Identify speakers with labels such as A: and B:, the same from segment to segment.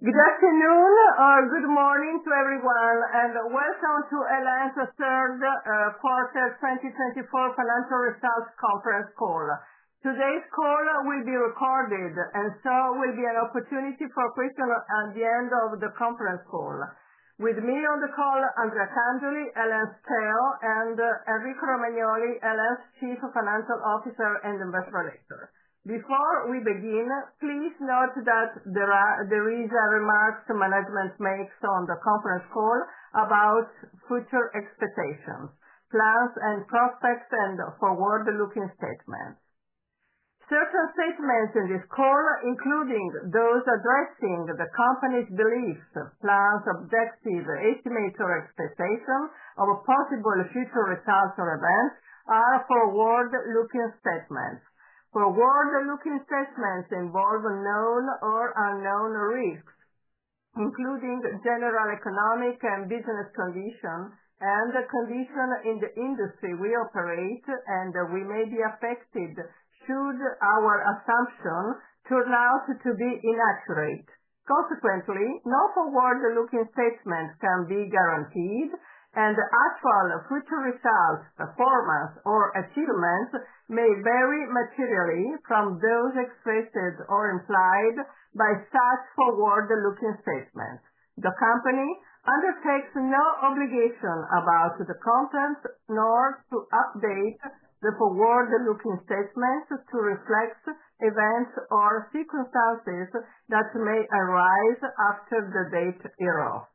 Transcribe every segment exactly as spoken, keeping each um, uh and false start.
A: Good afternoon or good morning to everyone, and welcome to El.En.'s third uh, quarter twenty twenty-four financial results conference call. Today's call will be recorded, and so will be an opportunity for questions at the end of the conference call. With me on the call, Andrea Cangioli, El.En.'s C E O, and uh, Enrico Romagnoli, El.En.'s Chief Financial Officer and Investor Relations. Before we begin, please note that there, are, there is a remarks management makes on the conference call about future expectations, plans and prospects and forward-looking statements. Certain statements in this call, including those addressing the company's beliefs, plans, objectives, estimates or expectations of possible future results or events, are forward-looking statements. Forward-looking statements involve known or unknown risks, including general economic and business conditions and the condition in the industry we operate, and we may be affected should our assumption turn out to be inaccurate. Consequently, no forward-looking statement can be guaranteed, and actual future results, performance, or achievements may vary materially from those expressed or implied by such forward-looking statements. The company undertakes no obligation about the content nor to update the forward-looking statements to reflect events or circumstances that may arise after the date hereof.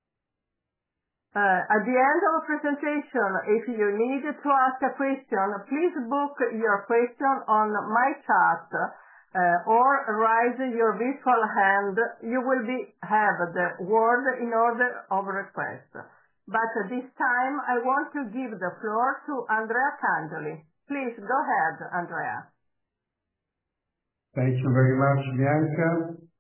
A: Uh, at the end of the presentation, if you need to ask a question, please book your question on my chat uh, or raise your virtual hand. You will be, have the word in order of request. But at this time, I want to give the floor to Andrea Cangioli. Please go ahead, Andrea.
B: Thank you very much, Bianca.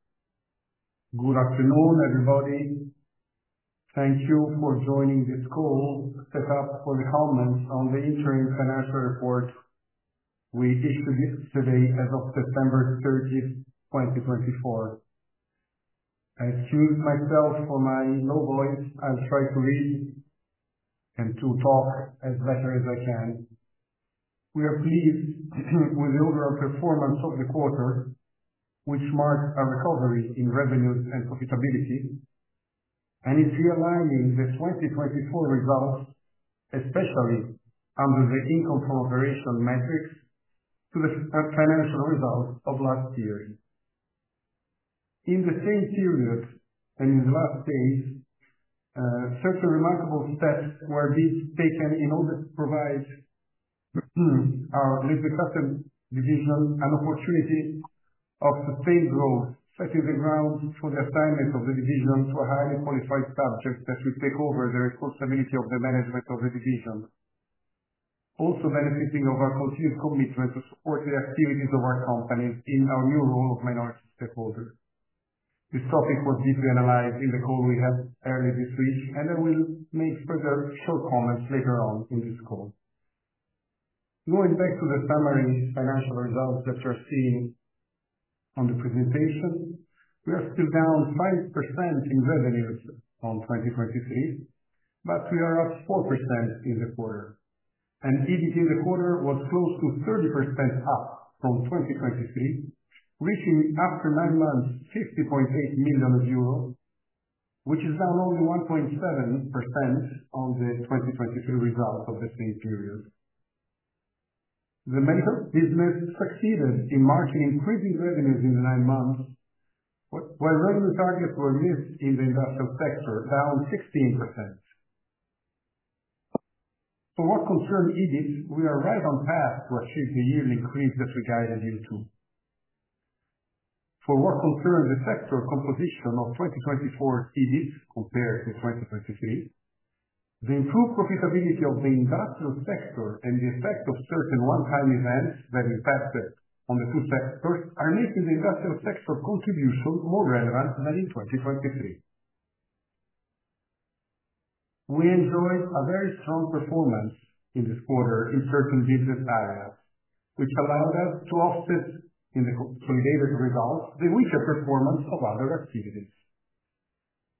B: Good afternoon, everybody. Thank you for joining this call set up for the comments on the interim financial report we issued yesterday as of September thirtieth, twenty twenty-four. I excuse myself for my low voice. I'll try to read and to talk as better as I can. We are pleased with the overall performance of the quarter, which marked a recovery in revenues and profitability, and it's realigning the twenty twenty-four results, especially under the income from operation metrics, to the financial results of last year. In the same period and in the last days, uh, certain remarkable steps were being taken in order to provide our liquid custom division an opportunity of sustained growth, setting the ground for the assignment of the division to a highly qualified subject that will take over the responsibility of the management of the division, also benefiting of our continued commitment to support the activities of our companies in our new role of minority stakeholder. This topic was deeply analyzed in the call we had earlier this week, and I will make further short comments later on in this call. Going back to the summary financial results that you're seeing on the presentation, we are still down five percent in revenues on twenty twenty-three, but we are up four percent in the quarter. And E B I T in the quarter was close to thirty percent up from twenty twenty-three, reaching after nine months fifty point eight million euro, which is down only one point seven percent on the twenty twenty-three results of the same period. The medical business succeeded in marking increasing revenues in the nine months, while revenue targets were missed in the industrial sector, down sixteen percent. For what concerns E B I T, we are right on path to achieve the yearly increase that we guided you to. For what concerns the sector composition of twenty twenty-four E B I T compared to twenty twenty-three, the improved profitability of the industrial sector and the effect of certain one-time events that impacted on the two sectors are making the industrial sector contribution more relevant than in twenty twenty-three. We enjoyed a very strong performance in this quarter in certain business areas, which allowed us to offset in the consolidated results the weaker performance of other activities.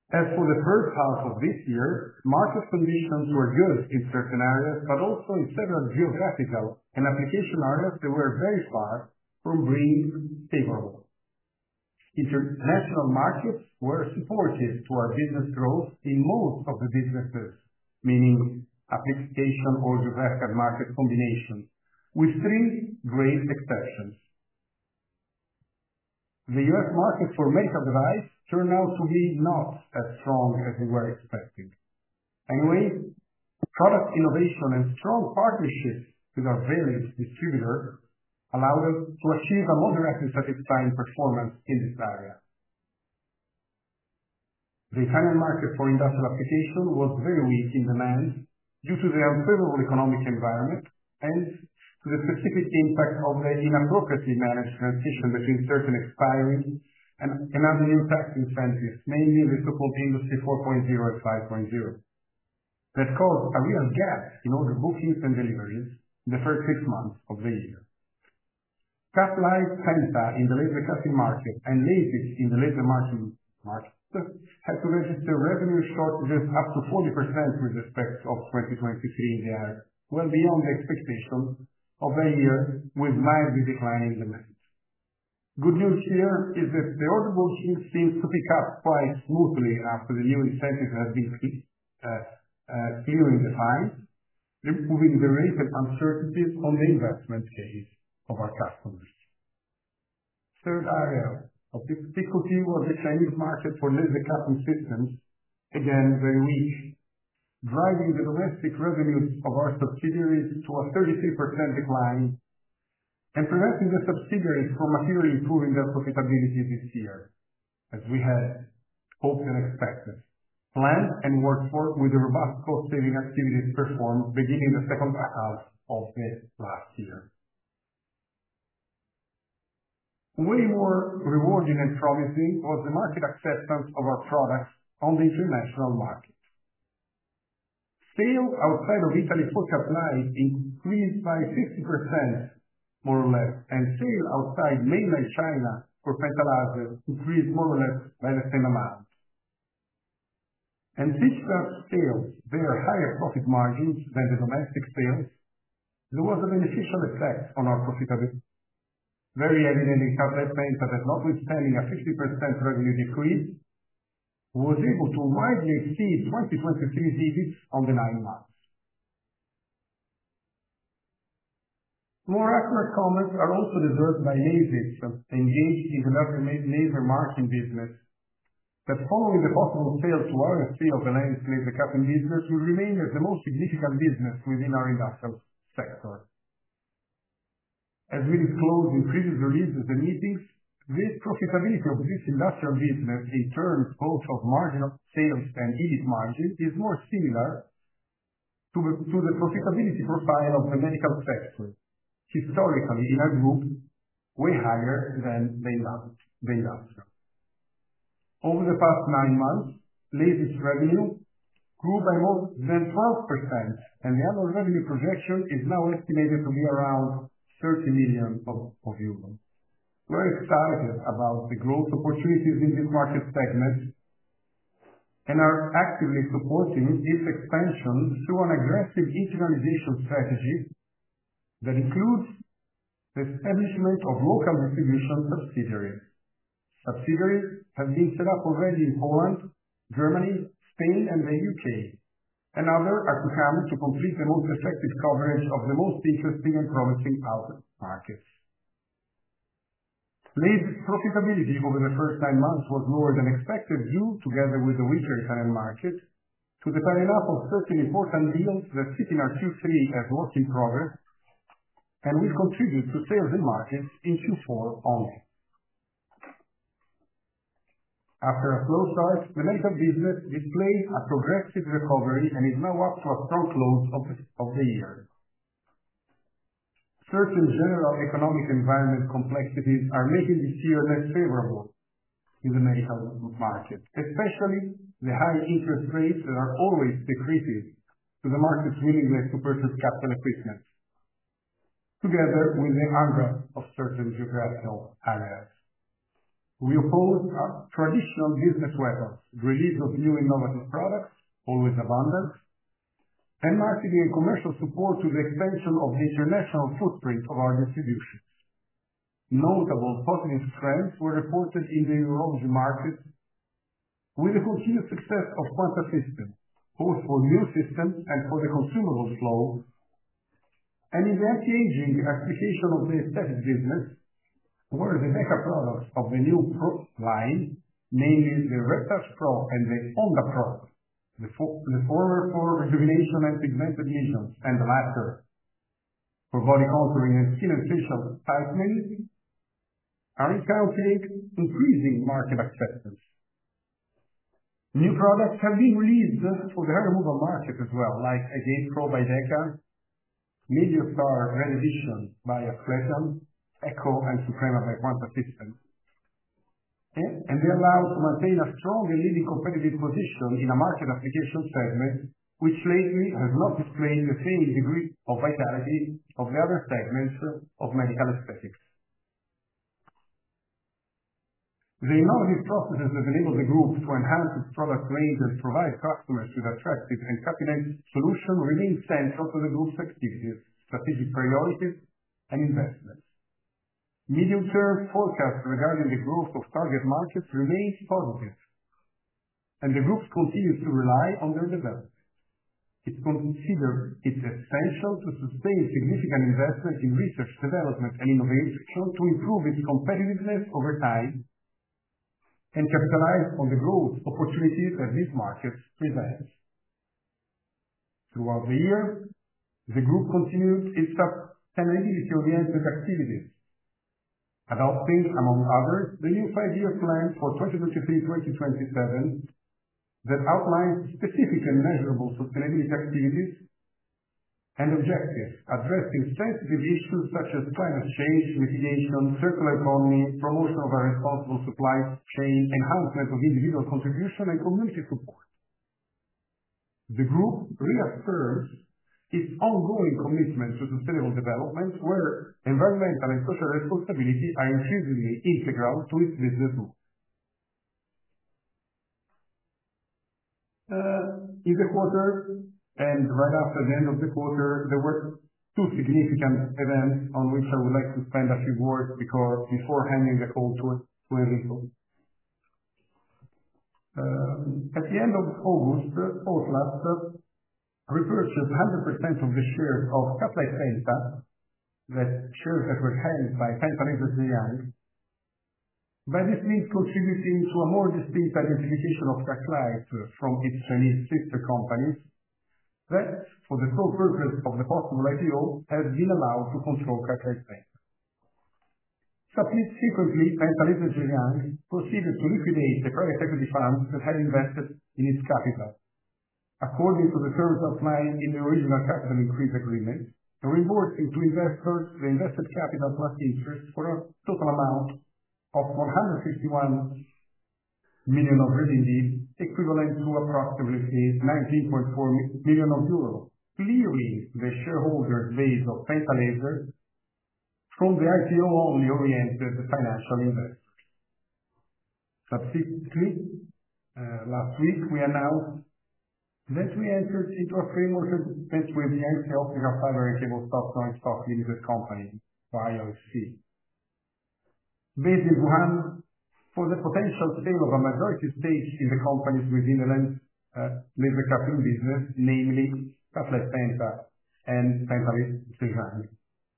B: As for the first half of this year, market conditions were good in certain areas, but also in several geographical and application areas that were very far from being favorable. International markets were supportive to our business growth in most of the businesses, meaning application or geographical market combinations, with three great exceptions. The U S market for medical device turned out to be not as strong as we were expecting. Anyway, product innovation and strong partnerships with our various distributors allowed us to achieve a moderately satisfying performance in this area. The Italian market for industrial application was very weak in demand due to the unfavorable economic environment and to the specific impact of the inappropriately managed transition between certain expiring and, and other new tax incentives, mainly the so-called Industry four point oh and five point oh, that caused a real gap in order bookings and deliveries in the first six months of the year. Cutlite, Penta in the laser cutting market and Lasix in the laser marking market had to register revenue shortages up to forty percent with respect of twenty twenty-three in the area, well beyond the expectation of a year with mildly declining demand. Good news here is that the order booking seems to pick up quite smoothly after the new incentives have been uh, uh, clearly defined, removing the related uncertainties on the investment case of our customers. Third area of difficulty was the Chinese market for laser cutting systems, again very weak, driving the domestic revenues of our subsidiaries to a thirty-three percent decline and preventing the subsidiaries from materially improving their profitability this year, as we had hoped and expected, planned and worked for with the robust cost-saving activities performed beginning the second half of the last year. Way more rewarding and promising was the market acceptance of our products on the international market. Sales outside of Italy for Cutlite increased by fifty percent, more or less, and sales outside mainland China for Penta Laser increased more or less by the same amount. And since such sales bear higher profit margins than the domestic sales, there was a beneficial effect on our profitability. Very evidently, Cutlite Penta that notwithstanding a fifty percent revenue decrease, was able to widely exceed twenty twenty-three's E B I T on the nine months. More accurate comments are also deserved by Lasix, engaged in the laser marking business, that following the possible sale to R S C of the laser cutting business will remain as the most significant business within our industrial sector. As we disclosed in previous releases and meetings, the profitability of this industrial business in terms both of margin of sales and E B I T margin is more similar to the, to the profitability profile of the medical sector, historically in our group way higher than the industrial. Over the past nine months, Lasix revenue grew by more than twelve percent, and the annual revenue projection is now estimated to be around thirty million of, of euros. We're excited about the growth opportunities in this market segment and are actively supporting its expansion through an aggressive internationalization strategy that includes the establishment of local distribution subsidiaries. Subsidiaries have been set up already in Poland, Germany, Spain, and the U K. And others are to come to complete the most effective coverage of the most interesting and promising outlet markets. Lasix profitability over the first nine months was lower than expected due, together with the weaker Italian market, to the tying up of certain important deals that sit in our Q three as work in progress and will contribute to sales and margins in Q four only. After a slow start, the medical business displayed a progressive recovery and is now up to a strong close of the, of the year. Certain general economic environment complexities are making this year less favorable in the medical market, especially the high interest rates that are always decreasing to the market's willingness to purchase capital equipment, together with the unrest of certain geographical areas. We oppose uh, traditional business weapons, release of new innovative products, always abundant, and marketing and commercial support to the expansion of the international footprint of our distributions. Notable positive trends were reported in the urology market with the continued success of Quanta System, both for new systems and for the consumable flow, and in the anti-aging application of the aesthetic business, where the DEKA products of the new Pro line, namely the RedTouch Pro and the Onda Pro, the, for, the former for rejuvenation and pigmented lesions, and the latter for body contouring and skin and facial tightening, are encountering increasing market acceptance. New products have been released for the hair removal market as well, like Again Pro by DEKA, Mediastar Red Edition by Asclepion, Echo and Suprema by Quanta System. And, and they allow to maintain a strong and leading competitive position in a market application segment which lately has not displayed the same degree of vitality of the other segments of medical aesthetics. The innovative processes that enable the group to enhance its product range and provide customers with attractive and cutting-edge solutions remain central to the group's activities, strategic priorities, and investments. Medium-term forecasts regarding the growth of target markets remain positive, and the group continues to rely on their development. It considers it essential to sustain significant investment in research, development, and innovation to improve its competitiveness over time and capitalize on the growth opportunities that these markets present. Throughout the year, the group continued its sustainability-oriented activities, adopting, among others, the new five-year plan for twenty twenty-three to twenty twenty-seven that outlines specific and measurable sustainability activities and objectives addressing sensitive issues such as climate change, mitigation, circular economy, promotion of a responsible supply chain, enhancement of individual contribution, and community support. The group reaffirms its ongoing commitment to sustainable development, where environmental and social responsibility are increasingly integral to its business model. Uh, in the quarter, and right after the end of the quarter, there were two significant events on which I would like to spend a few words because before handing the call to, to Enrico. Um, at the end of August, Outlast repurchased one hundred percent of the shares of Cutlite Penta, that shares that were held by Penta Laser Zhejiang, by this means contributing to a more distinct identification of Cutlite from its Chinese sister companies that, for the sole purpose of the possible I P O, has been allowed to control Cutlite Penta. Subsequently, Penta Laser Zhejiang proceeded to liquidate the private equity funds that had invested in its capital, according to the terms outlined in the original capital increase agreement, and reimbursing to investors the invested capital plus interest for a total amount of one hundred fifty-one million of renminbi, equivalent to approximately nineteen point four million of euros, clearing the shareholders base of Penta Laser from the I P O-only oriented financial investors. Subsequently, uh, last week we announced that we entered into a framework agreement with the Yangtze Optical Fiber and Cable Stock Joint Stock Limited Company, or I O C, based in Wuhan, for the potential sale of a majority stake in the companies within the lens uh, laser cutting business, namely Cutlite Penta and Penta Laser Zhejiang.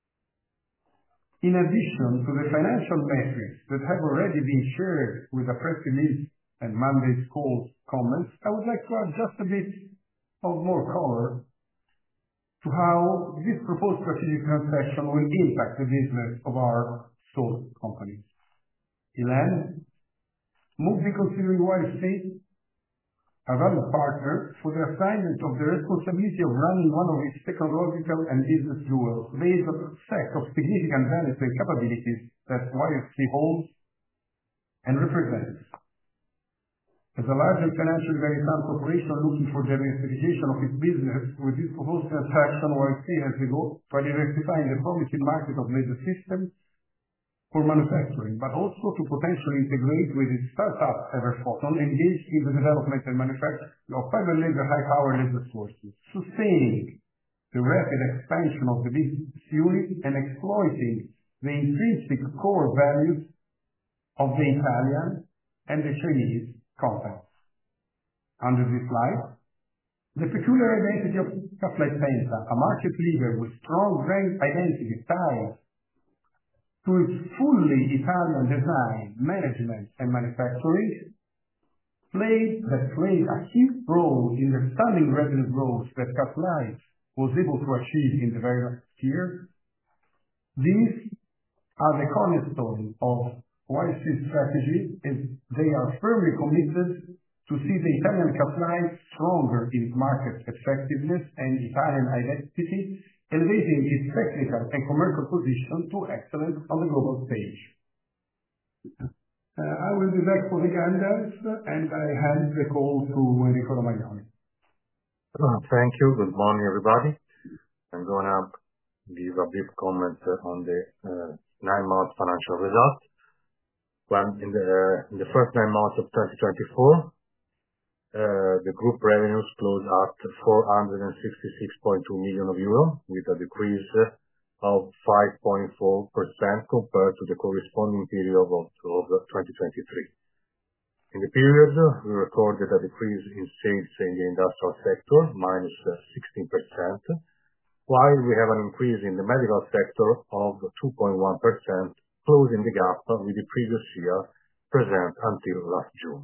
B: In addition to the financial metrics that have already been shared with the press release and Monday's call comments, I would like to add just a bit of more color to how this proposed strategic transaction will impact the business of our source companies. El.En. moved in considering Y F C a valued partner for the assignment of the responsibility of running one of its technological and business jewels based on a set of significant values and capabilities that Y F C holds and represents. As a large and financially very sound corporation looking for diversification of its business, with this proposed transaction, Y F C has the goal for diversifying the promising market of laser systems for manufacturing, but also to potentially integrate with its startup, Everfoton, engaged in the development and manufacture of fiber laser high-power laser sources, sustaining the rapid expansion of the business unit and exploiting the intrinsic core values of the Italian and the Chinese companies. Under this slide, the peculiar identity of Cutlite Penta, a market leader with strong brand identity tied to its fully Italian design, management, and manufacturing, played that played a key role in the stunning revenue growth that Cutlite was able to achieve in the very last year. These are the cornerstone of Y S C's strategy, and they are firmly committed to see the Italian Cutlite stronger in market effectiveness and Italian identity, elevating its technical and commercial position to excellence on the global stage. Uh, I will be back for the guidance, and I hand the call to Enrico Romagnoli.
C: Thank you. Good morning, everybody. I'm going to give a brief comment on the uh, nine-month financial results. When in the, uh, in the first nine months of twenty twenty-four, uh, the group revenues closed at four hundred sixty-six point two million euro, with a decrease of five point four percent compared to the corresponding period of, of twenty twenty-three. In the period, we recorded a decrease in sales in the industrial sector, minus sixteen percent, while we have an increase in the medical sector of two point one percent, closing the gap with the previous year present until last June.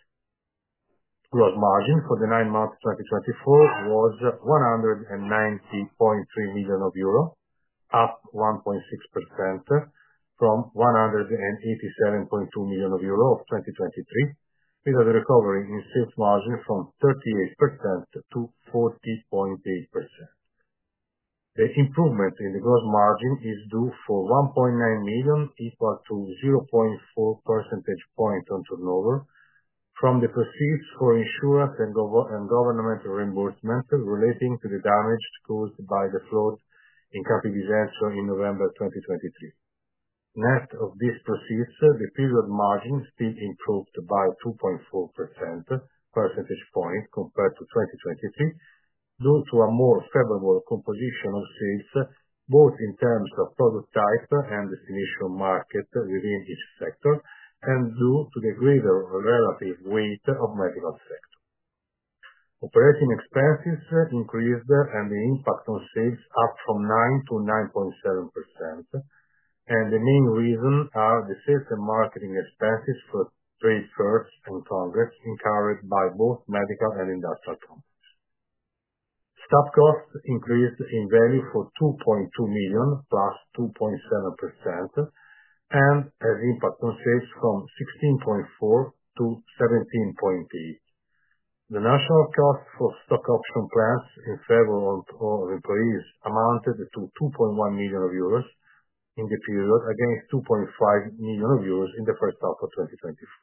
C: Gross margin for the nine months twenty twenty-four was one hundred ninety point three million euro, up one point six percent from one hundred eighty-seven point two million euro of twenty twenty-three, with a recovery in sales margin from thirty-eight percent to forty point eight percent. The improvement in the gross margin is due for one point nine million, equal to zero point four percentage point on turnover, from the proceeds for insurance and, gov- and governmental reimbursement relating to the damage caused by the flood in Campi Bisenzio in November twenty twenty-three. Net of these proceeds, the period margin still improved by two point four percent percentage point compared to twenty twenty-three, due to a more favorable composition of sales, both in terms of product type and destination market within each sector, and due to the greater relative weight of medical sector. Operating expenses increased and the impact on sales up from nine to nine point seven percent, and the main reason are the sales and marketing expenses for trade fairs and congress incurred by both medical and industrial companies. Staff costs increased in value for two point two million, plus two point seven percent, and has impact on sales from sixteen point four to seventeen point eight. The national cost for stock option plans in favor of, of employees amounted to two point one million euros in the period, against two point five million euros in the first half of twenty twenty-four.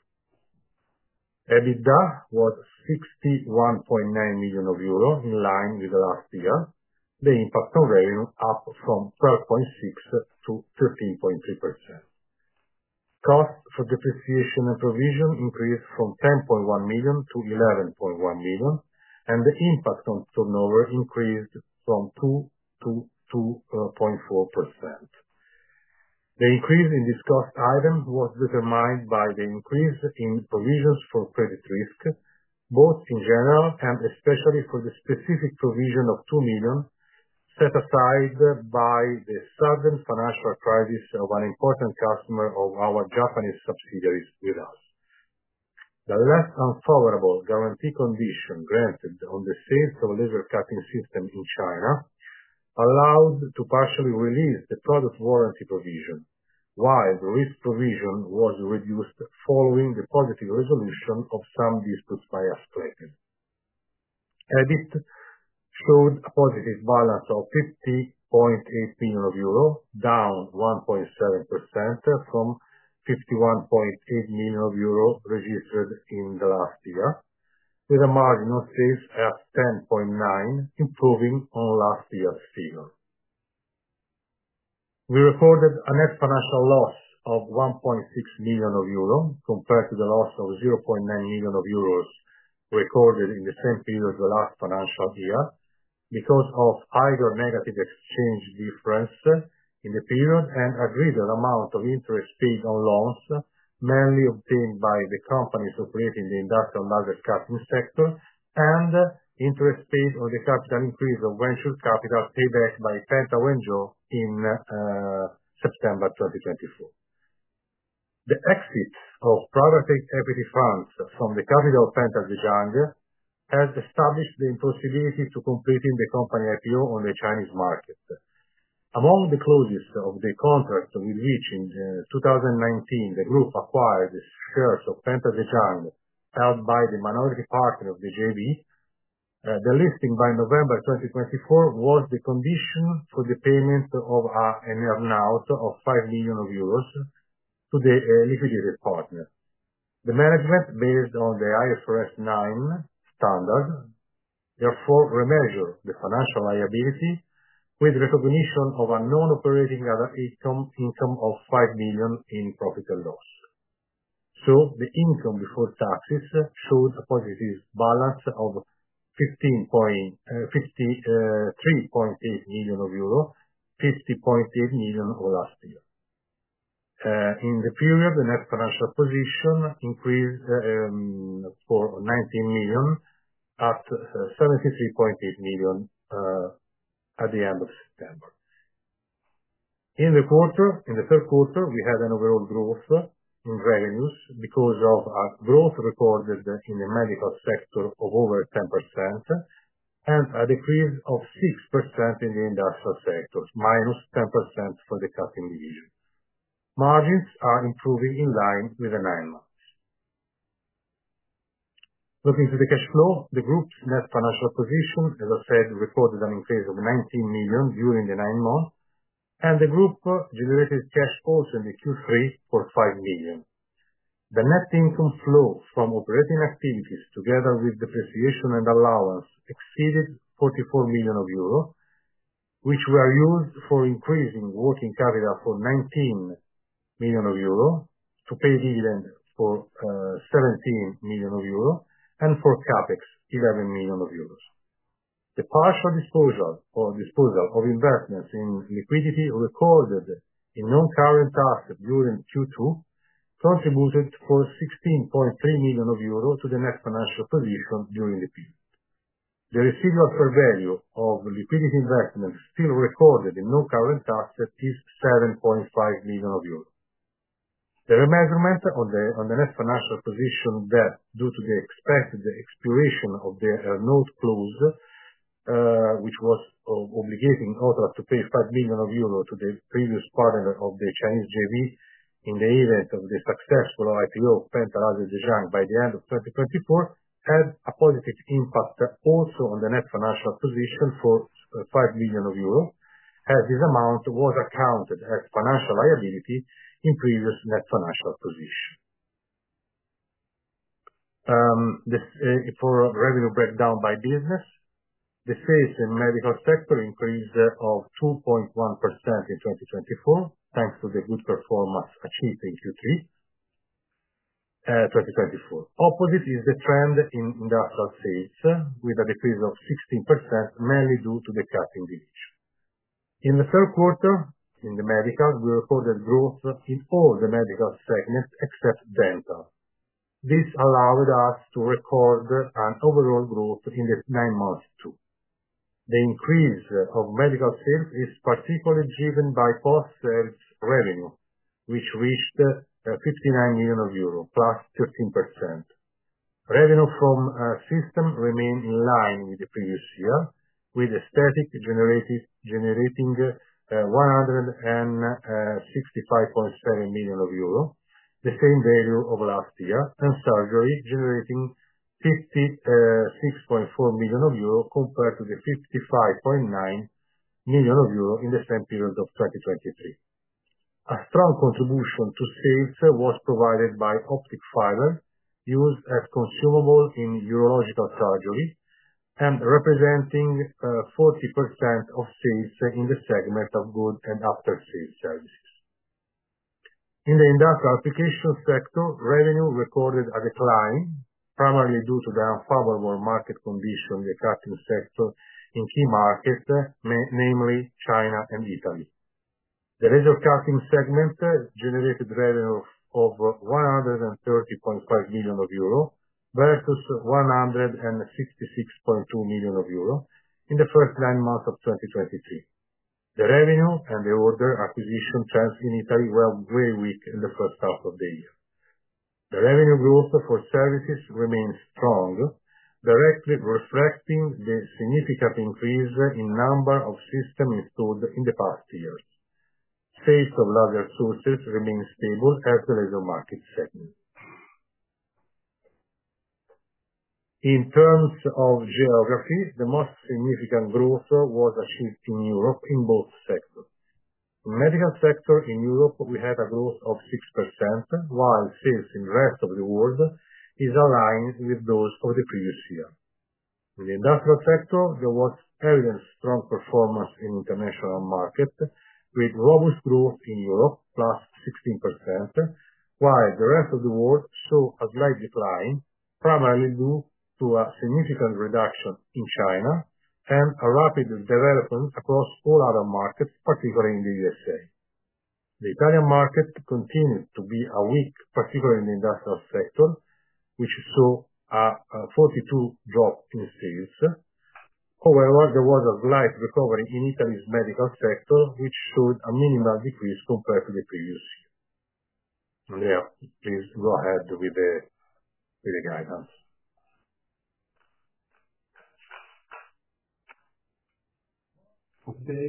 C: EBITDA was sixty-one point nine million euro, in line with the last year. The impact on revenue up from twelve point six to thirteen point three percent. Cost for depreciation and provision increased from ten point one million to eleven point one million, and the impact on turnover increased from two to two point four percent. The increase in this cost item was determined by the increase in provisions for credit risk, both in general and especially for the specific provision of two million set aside by the sudden financial crisis of an important customer of our Japanese subsidiaries with us. The less unfavorable guarantee condition granted on the sales of laser cutting system in China allowed to partially release the product warranty provision, while the risk provision was reduced following the positive resolution of some disputes by Asclepion. EBIT showed a positive balance of fifty point eight million euro, down one point seven percent from fifty-one point eight million euro registered in the last year, with a margin of sales at ten point nine, improving on last year's figure. We recorded a net financial loss of one point six million euro compared to the loss of zero point nine million euros recorded in the same period of the last financial year because of higher negative exchange difference in the period and a greater amount of interest paid on loans, mainly obtained by the companies operating in the industrial laser cutting sector, and interest paid on the capital increase of venture capital paid back by Penta Wenzhou in uh, September twenty twenty-four. The exit of private equity funds from the capital of Penta Zhejiang has established the impossibility to completing the company I P O on the Chinese market. Among the clauses of the contract with which in uh, two thousand nineteen the group acquired the shares of Penta Zhejiang held by the minority partner of the J V, uh, the listing by November twenty twenty-four was the condition for the payment of uh, an earn-out of five million euros to the uh, liquidated partner. The management, based on the I F R S nine standard, therefore remeasure the financial liability with recognition of a non-operating other income income of five million in profit and loss. So the income before taxes showed a positive balance of fifteen point, uh, fifty-three point eight million euro, fifty point eight million of last year. Uh, in the period, the net financial position increased uh, um, for nineteen million at uh, seventy-three point eight million uh, at the end of September. In the quarter, in the third quarter, we had an overall growth in revenues because of a growth recorded in the medical sector of over ten percent and a decrease of six percent in the industrial sectors, minus ten percent for the cutting division. Margins are improving in line with the nine months. Looking to the cash flow, the group's net financial position, as I said, recorded an increase of nineteen million during the nine months, and the group generated cash also in the Q three for five million. The net income flow from operating activities, together with depreciation and allowance, exceeded forty-four million euro, which were used for increasing working capital for nineteen million euro, to pay dividend for uh, seventeen million euro, and for CapEx, eleven million euros. The partial disposal or disposal of investments in liquidity recorded in non-current assets during Q two contributed for sixteen point three million euro to the net financial position during the period. The residual fair value of liquidity investments still recorded in non-current assets is seven point five million euros. The remeasurement on the on the net financial position debt due to the expected expiration of the earn-out clause, uh, which was uh, obligating Otras to pay five million euro to the previous partner of the Chinese J V in the event of the successful I P O of Penta Laser Zhejiang by the end of twenty twenty-four, had a positive impact also on the net financial position for uh, five million euro, as this amount was accounted as financial liability in previous net financial position. Um, this, uh, for revenue breakdown by business, the sales in medical sector increased uh, of two point one percent in twenty twenty-four, thanks to the good performance achieved in Q three uh, twenty twenty-four. Opposite is the trend in industrial sales, uh, with a decrease of sixteen percent, mainly due to the cutting division. In the third quarter, in the medical, we recorded growth in all the medical segments except dental. This allowed us to record an overall growth in the nine months too. The increase of medical sales is particularly driven by post-sales revenue, which reached uh, fifty-nine million euro, plus thirteen percent. Revenue from uh, system remained in line with the previous year, with aesthetic generated, generating uh, one hundred sixty-five point seven million euro, the same value of last year, and surgery generating fifty-six point four million euro compared to the fifty-five point nine million euro in the same period of twenty twenty-three. A strong contribution to sales was provided by optic fiber, used as consumable in urological surgery, and representing uh, forty percent of sales in the segment of good and after-sales services. In the industrial application sector, revenue recorded a decline, primarily due to the unfavorable market condition in the cutting sector in key markets, namely China and Italy. The laser cutting segment generated revenue of one hundred thirty point five million euro versus one hundred sixty-six point two million euro in the first nine months of twenty twenty-three. The revenue and the order acquisition trends in Italy were very weak in the first half of the year. The revenue growth for services remains strong, directly reflecting the significant increase in number of systems installed in the past years. Sales of laser sources remain stable as the laser market segment. In terms of geography, the most significant growth was achieved in Europe in both sectors. In the medical sector in Europe, we had a growth of six percent, while sales in the rest of the world is aligned with those of the previous year. In the industrial sector, there was evident strong performance in international markets, with robust growth in Europe, plus sixteen percent, while the rest of the world saw a slight decline, primarily due to a significant reduction in China and a rapid development across all other markets, particularly in the U S A. The Italian market continued to be a weak, particularly in the industrial sector, which saw a forty-two percent drop in sales. However, there was a slight recovery in Italy's medical sector, which showed a minimal decrease compared to the previous year. Andrea, please go ahead with the, with the guidance.
B: Okay.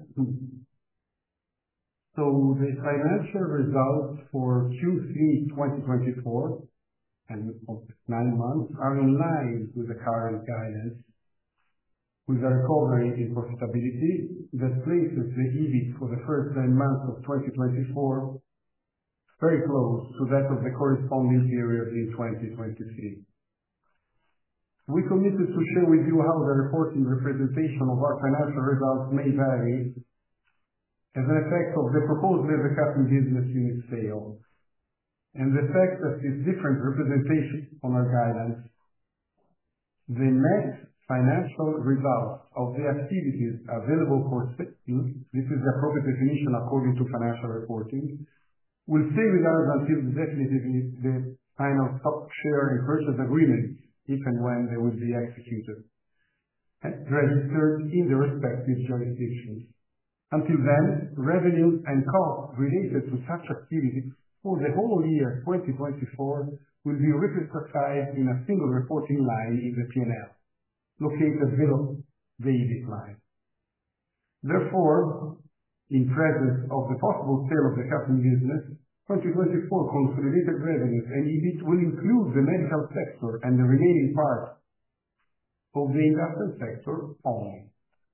B: So the financial results for Q three twenty twenty-four and of nine months are in line with the current guidance, with a recovery in profitability that places the E B I T for the first nine months of twenty twenty-four very close to that of the corresponding period in twenty twenty-three. We committed to share with you how the reporting representation of our financial results may vary as an effect of the proposed laser cutting business unit sale, and the fact that this different representation on our guidance, the net financial results of the activities available for sale, this is the appropriate definition according to financial reporting, will stay with us until definitively the final stock share and purchase agreements, if and when they will be executed and registered in the respective jurisdictions. Until then, revenues and costs related to such activities for the whole year twenty twenty-four will be represented in a single reporting line in the P and L, located below the E B I T line. Therefore, in presence of the possible sale of the cutting business, twenty twenty-four consolidated revenues and E B I T will include the medical sector and the remaining part of the industrial sector only.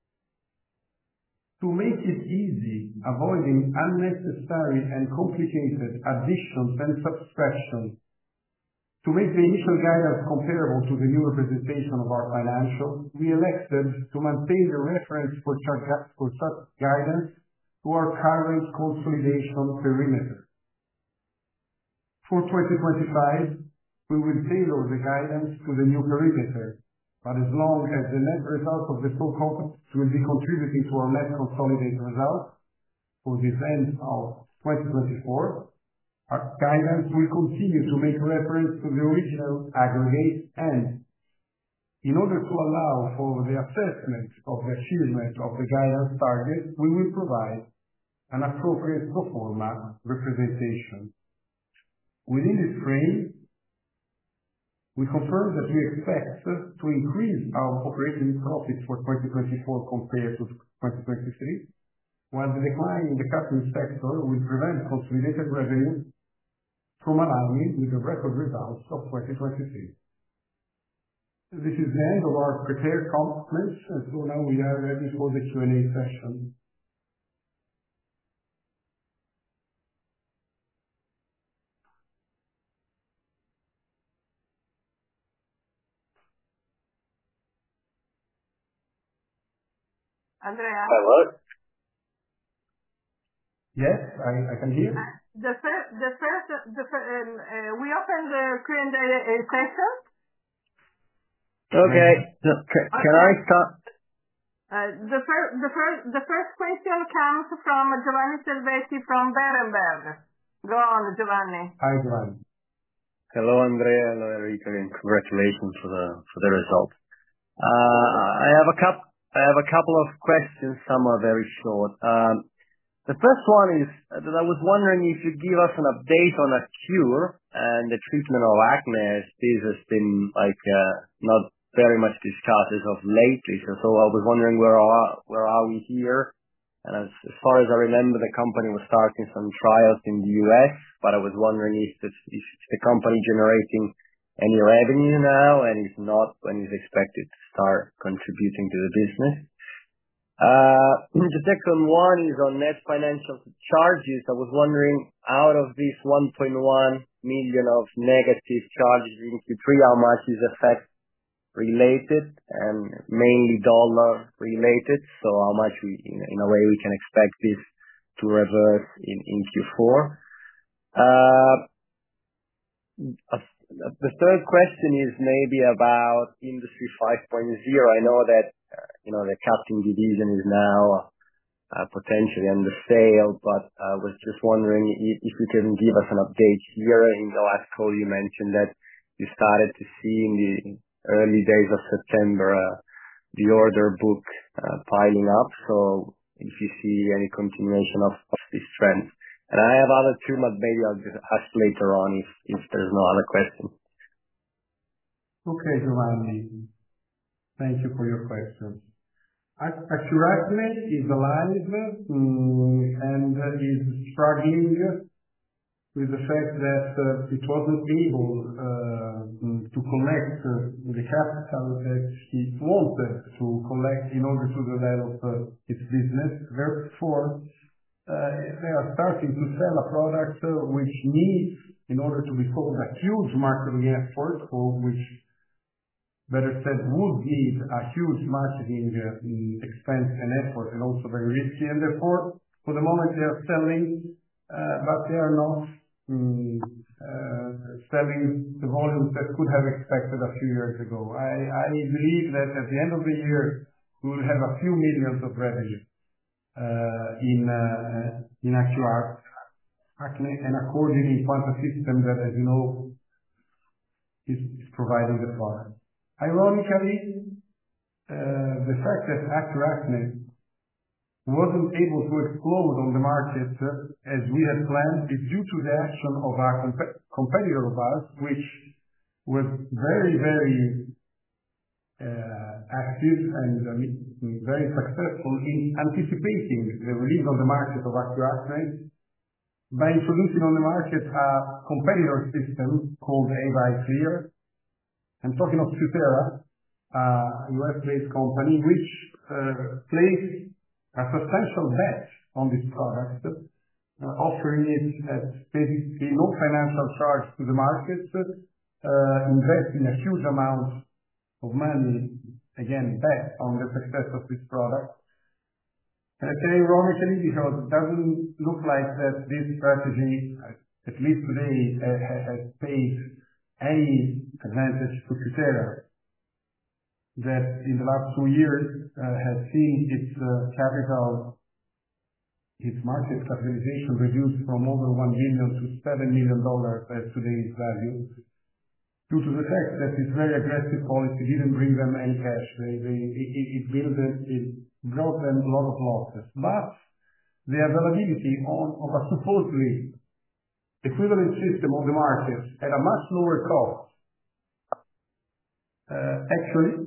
B: To make it easy, avoiding unnecessary and complicated additions and subtractions, to make the initial guidance comparable to the new representation of our financials, we elected to maintain the reference for such guidance to our current consolidation perimeter. For twenty twenty-five, we will tailor the guidance to the new perimeter, but as long as the net result of the two companies will be contributing to our net consolidated results for this end of twenty twenty-four, our guidance will continue to make reference to the original aggregate, and in order to allow for the assessment of the achievement of the guidance target, we will provide an appropriate pro forma representation. Within this frame, we confirm that we expect to increase our operating profit for twenty twenty-four compared to twenty twenty-three, while the decline in the cutting sector will prevent consolidated revenue from aligning with the record results of twenty twenty-three. This is the end of our prepared comments, and so now we are ready for the Q and A session.
A: Andrea?
C: Hello?
B: Yes, I, I can hear.
A: the first, the first, the first, um, uh, we open the Q and A session.
D: Okay. So, can, can I start?
A: Uh, the first, the first, the first question comes from Giovanni Selvetti from Berenberg. Go on, Giovanni.
B: Hi, Giovanni.
D: Hello, Andrea. Hello, Enrico, and congratulations for the for the result. Uh, I have a couple. I have a couple of questions. Some are very short. Um, the first one is that I was wondering if you give us an update on Accure and the treatment of acne, as this has been like uh, not very much discussed as of lately. So, so I was wondering where are where are we here? And as, as far as I remember, the company was starting some trials in the U S, but I was wondering if, this, if the company generating any revenue now, and if not, when is expected to start contributing to the business. Uh, the second one is on net financial charges. I was wondering, out of this one point one million of negative charges in Q three, how much is effect related and mainly dollar related? So how much we, in, in a way, we can expect this to reverse in, in Q four? Uh, the third question is maybe about Industry five point oh. I know that, uh, you know, the cutting division is now uh, potentially under sale, but I was just wondering if, if you can give us an update here. In the last call you mentioned that you started to see in the early days of September, uh, the order book uh, piling up. So if you see any continuation of, of this trend. And I have other two, but maybe I'll just ask later on if, if there's no other question.
B: Okay, Giovanni. Thank you for your questions. Accure Acne is alive um, and is struggling with the fact that uh, it wasn't able uh, to collect uh, the capital that it wanted to collect in order to develop uh, its business. Therefore, uh, they are starting to sell a product uh, which needs, in order to be sold, a huge marketing effort, or which, better said, would need a huge marketing uh, expense and effort, and also very risky. And therefore, for the moment, they are selling, uh, but they are not Mm, uh, selling the volumes that could have expected a few years ago. I, I believe that at the end of the year, we will have a few millions of revenue uh, in uh, in Accure Acne, and accordingly, Quanta System that, as you know, is, is providing the product. Ironically, uh, the fact that Accure Acne wasn't able to explode on the market uh, as we had planned is due to the action of our comp- competitor of ours, which was very, very uh, active and uh, very successful in anticipating the release on the market of Accure Acne by introducing on the market a competitor system called Avi Clear. I'm talking of Cutera, a U S-based company which uh, placed a substantial bet on this product, uh, offering it at basically no financial charge to the market, uh, investing a huge amount of money, again, bet on the success of this product. And I say ironically because it doesn't look like that this strategy, at least today, uh, has paid any advantage to Cutera, that in the last two years uh, has seen its uh, capital, its market capitalization reduced from over one billion to seven million dollars as today's value, due to the fact that its very aggressive policy didn't bring them any cash. They, they, it, it, built it, it brought them a lot of losses. But the availability on, of a supposedly equivalent system on the market at a much lower cost uh, actually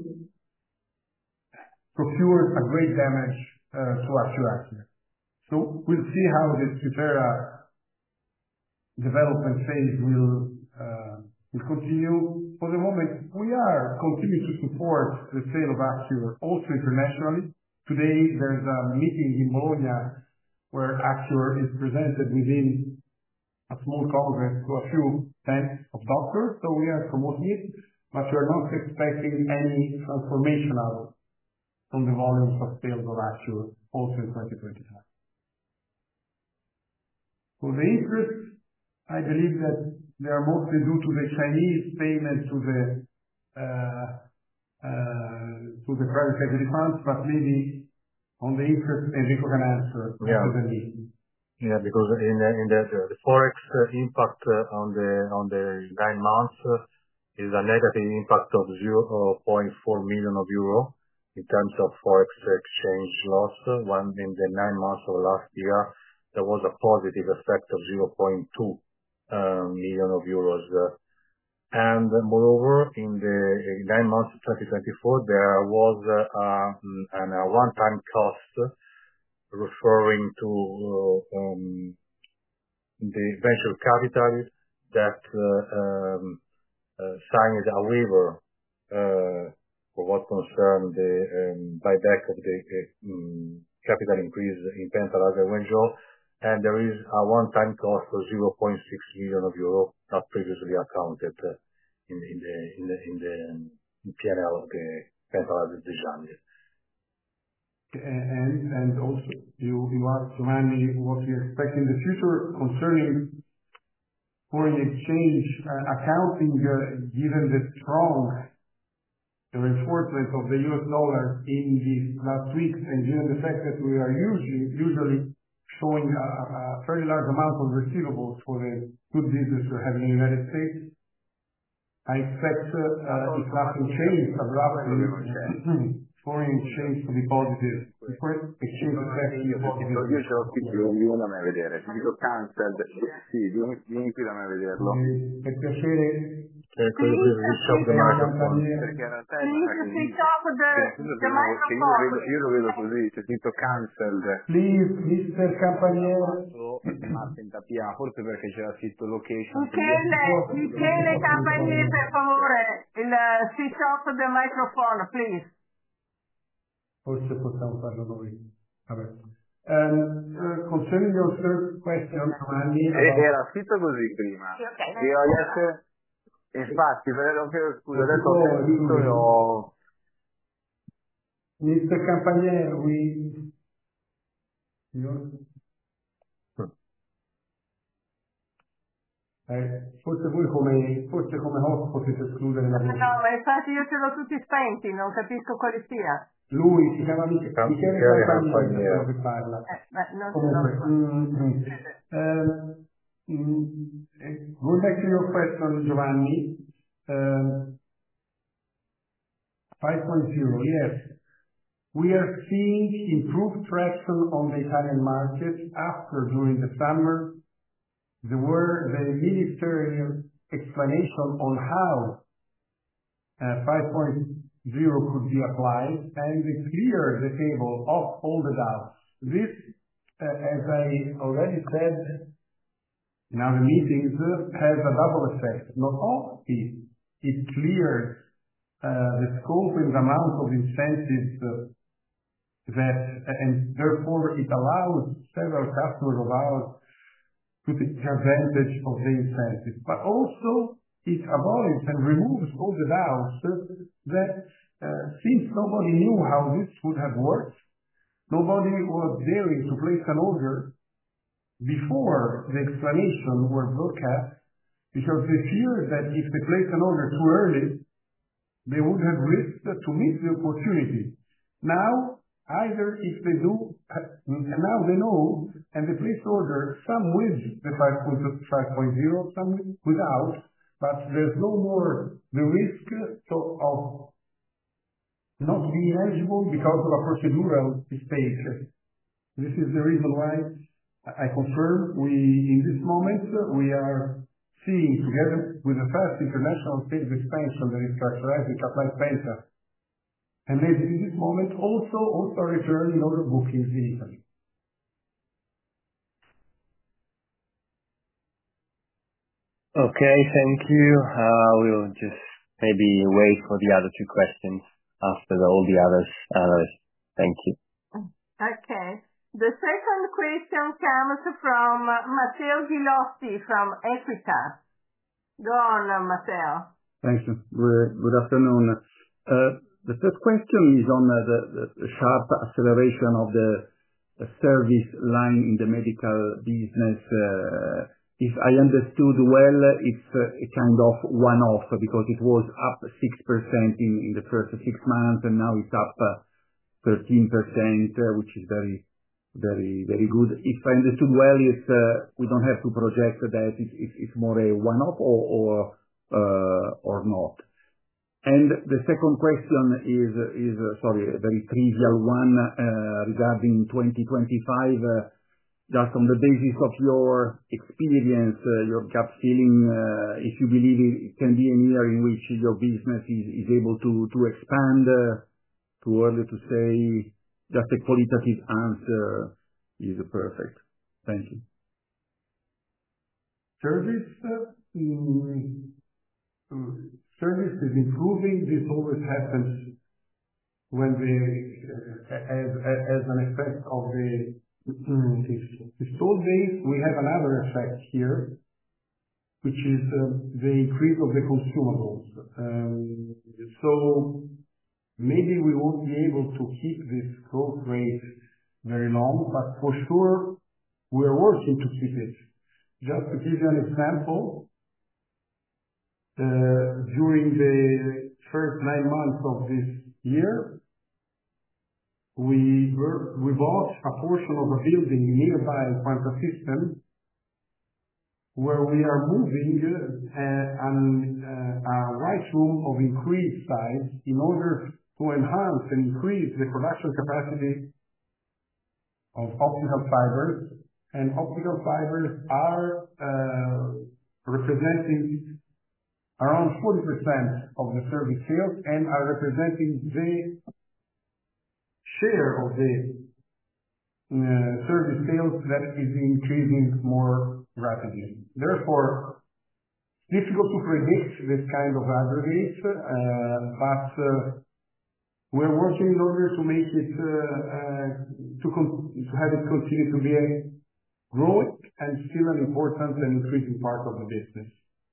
B: procured a great damage uh, to Accure Acne. So we'll see how this Cutera development phase will uh, will continue. For the moment, we are continuing to support the sale of Accure also internationally. Today, there's a meeting in Bologna where Accure is presented within a small congress to a few tens of doctors. So we are promoting it, but we are not expecting any transformational from the volumes of sales of Accure also in twenty twenty-five. For the interest, I believe that they are mostly due to the Chinese payment to the uh, uh, to the private equity funds, but maybe on the interest, Enrico can answer better than me.
C: Yeah, because in the, in the, the forex impact on the on the nine months is a negative impact of zero point four million of euro in terms of forex exchange loss. When in the nine months of last year there was a positive effect of zero point two uh, million of euros. And moreover, in the nine months of twenty twenty-four, there was uh, an, a one-time cost referring to uh, um, the venture capital that uh, um, uh, signed a waiver uh, for what concerned the um, buyback of the uh, um, capital increase in Penta Laser Wenzhou, and there is a one-time cost of zero point six million of euro not previously accounted uh, in, in the in the in the um, P and L of the Penta Laser Zhejiang.
B: And and also, you you asked Giovanni what we expect in the future concerning foreign exchange uh, accounting, uh, given the strong reinforcement of the U S dollar in these last weeks, and given the fact that we are usually usually showing a a fairly large amount of receivables for the good business we're having in the United States, I expect, uh, if nothing changes abruptly, foreign exchange to be positive. Foreign exchange effect to be positive.
E: Io ce l'ho scritto, vieni da me a vedere. Ti dico cancelled. Sì, vieni, vieni qui da me a vederlo.
B: Per piacere.
C: Perché in
E: realtà è io lo vedo così, c'è scritto cancelled.
B: Please, mister Campanier.
E: Martin Tapia, forse perché c'era scritto location.
A: Michele, Michele Campanier, per favore, il switch off del microphone, please.
B: Forse possiamo farlo noi. Vabbè. Um, uh, concerning your third question, Giovanni,
E: about... Era scritto così prima. Sì, okay. Io adesso, infatti, però, scusa, adesso ho sentito e ho...
B: mister Campanier, we... You... Eh, forse voi come, forse come host potete escludere la voce.
A: No, ma infatti io ce l'ho tutti spenti, non capisco quale sia.
B: Lui si chiama Michele Campanier che parla.
A: Eh, ma non
B: Comunque, mm, mm, uh, mm, going back to your question, Giovanni, uh, five point oh, yes. We are seeing improved traction on the Italian market after, during the summer, there were the ministerial explanation on how uh, five point oh could be applied, and they cleared the table of all the doubts. This, uh, as I already said in other meetings, uh, has a double effect. Not only it clears uh, the scope and the amount of incentives uh, that, and therefore it allows several customers of ours to take advantage of the incentives, but also it abolishes and removes all the doubts that uh, since nobody knew how this would have worked, nobody was daring to place an order before the explanation were broadcast, because they feared that if they placed an order too early, they would have risked to miss the opportunity. Now, either if they do, and now they know, and they place order, some with the five point oh, some without, but there's no more the risk so of not being eligible because of a procedural mistake. This is the reason why I confirm we, in this moment, we are seeing, together with the fast international sales expansion that is characterizing Cutlite Penta, and maybe in this moment also also a return in order bookings in Italy.
D: Okay, thank you. Uh, we'll just maybe wait for the other two questions after the, all the others. Uh, thank you.
A: Okay. The second question comes from Matteo Ghilotti from Equita. Go on, Matteo.
F: Thank you. Good, good afternoon. Uh, the first question is on uh, the, the sharp acceleration of the service line in the medical business. If I understood well, it's a kind of one-off because it was up six percent in the first six months, and now it's up thirteen percent, which is very, very, very good. If I understood well, it's we don't have to project that it's more a one-off or or not. And the second question is, sorry, a very trivial one regarding twenty twenty-five. Just on the basis of your experience, your gut feeling, if you believe it can be a year in which your business is able to expand. Too early to say. Just a qualitative answer is perfect. Thank you.
B: Service service is improving. This always happens when the as as an effect of the installed base. We have another effect here, which is the increase of the consumables. Um, so maybe we won't be able to keep this growth rate very long, but for sure we're working to keep it. Just to give you an example, uh, during the first nine months of this year, we were, we bought a portion of a building nearby Quanta System, where we are moving uh, an, uh, a white room of increased size in order to enhance and increase the production capacity of optical fibers. And optical fibers are uh, representing around forty percent of the service sales and are representing the share of the uh, service sales that is increasing more rapidly. Therefore, difficult to predict this kind of aggregate, uh, but uh, we're working in order to make it, uh, uh, to, con to have it continue to be a growing and still an important and increasing part of the business.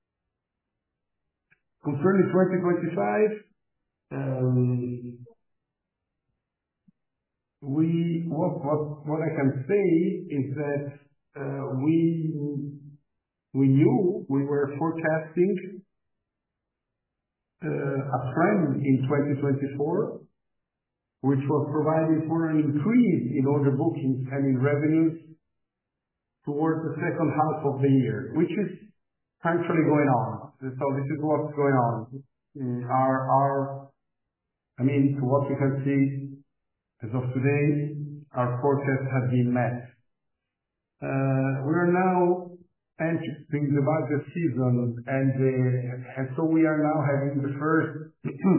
B: Concerning twenty twenty-five, um, we what what what I can say is that uh, we we knew we were forecasting uh, a trend in twenty twenty-four, which was providing for an increase in order bookings and in revenues towards the second half of the year, which is actually going on. So this is what's going on. Our, our, I mean, to what we can see as of today, our forecast has been met. Uh, we are now entering the budget season, and, uh, and so we are now having the first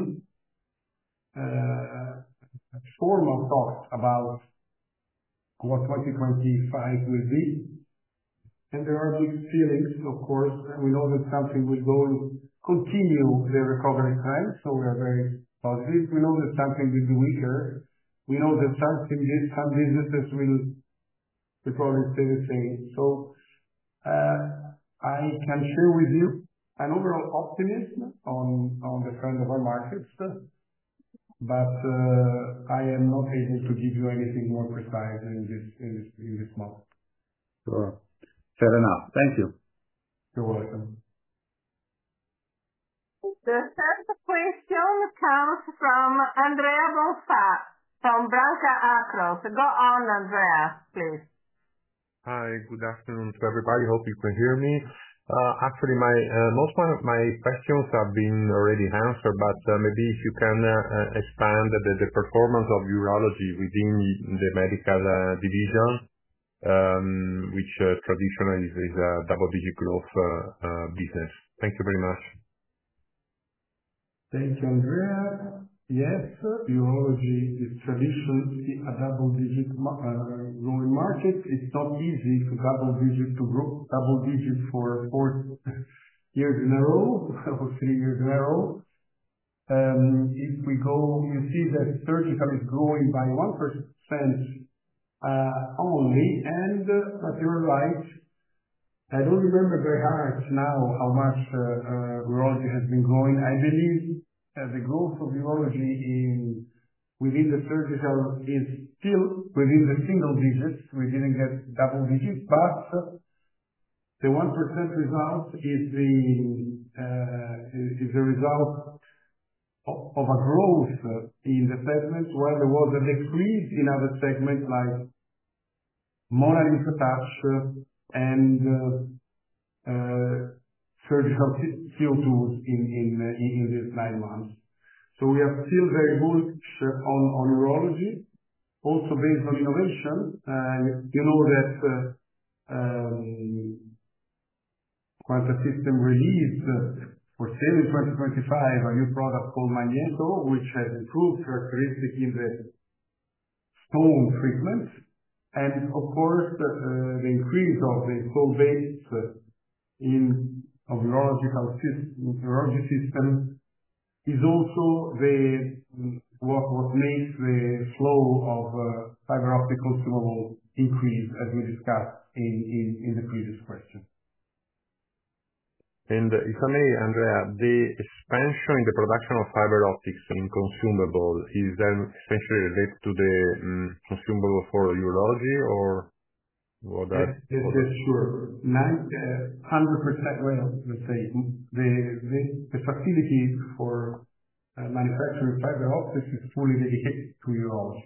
B: uh, formal talks about what twenty twenty-five will be. And there are mixed feelings, of course. We know that something will go and continue the recovery trend, so we are very positive. We know that something will be weaker. We know that something, some businesses will, will probably stay the same. So uh, I can share with you an overall optimism on, on the trend of our markets, but uh, I am not able to give you anything more precise in this, in this, in this month.
F: Sure. Fair enough. Thank you.
B: You're welcome.
A: The third question comes from Andrea Bonfa from Banca Akros. Go on, Andrea, please.
G: Hi, good afternoon to everybody. Hope you can hear me. Uh, actually, my uh, most of my questions have been already answered, but uh, maybe if you can uh, expand the, the performance of urology within the medical uh, division. Um, which uh, traditionally is, is a double-digit growth uh, uh, business. Thank you very much.
B: Thank you, Andrea. Yes, urology is traditionally a double-digit uh, growing market. It's not easy to double-digit to grow double-digit for four years in a row or three years in a row. Um, if we go, you see that surgical is growing by one percent. Uh, only, and uh, but you're right. I don't remember very hard now how much uh, uh, urology has been growing. I believe uh, the growth of urology in within the surgical is still within the single digits. We didn't get double digits, but the one percent result is the uh, is the result of, of a growth in the segments where there was a decrease in other segments like Mona Lisa Touch and uh, uh, surgical C O twos in in in these nine months. So we are still very bullish on on urology, also based on innovation. Uh, you know that. Uh, um, Quanta System released uh, for sale in twenty twenty-five a new product called Magneto, which has improved characteristics in the stone treatment. And of course, uh, the increase of the installed base uh, in of urological system, urology system is also the what, what makes the flow of uh, fiber optic consumable increase, as we discussed in, in, in the previous question.
G: And if I may, Andrea, the expansion in the production of fiber optics in consumable, is that essentially related to the um, consumable for urology, or what that?
B: Yes, yes, sure. Nine, uh, one hundred percent, well, let's say, the, the, the facility for uh, manufacturing fiber optics is fully dedicated to urology.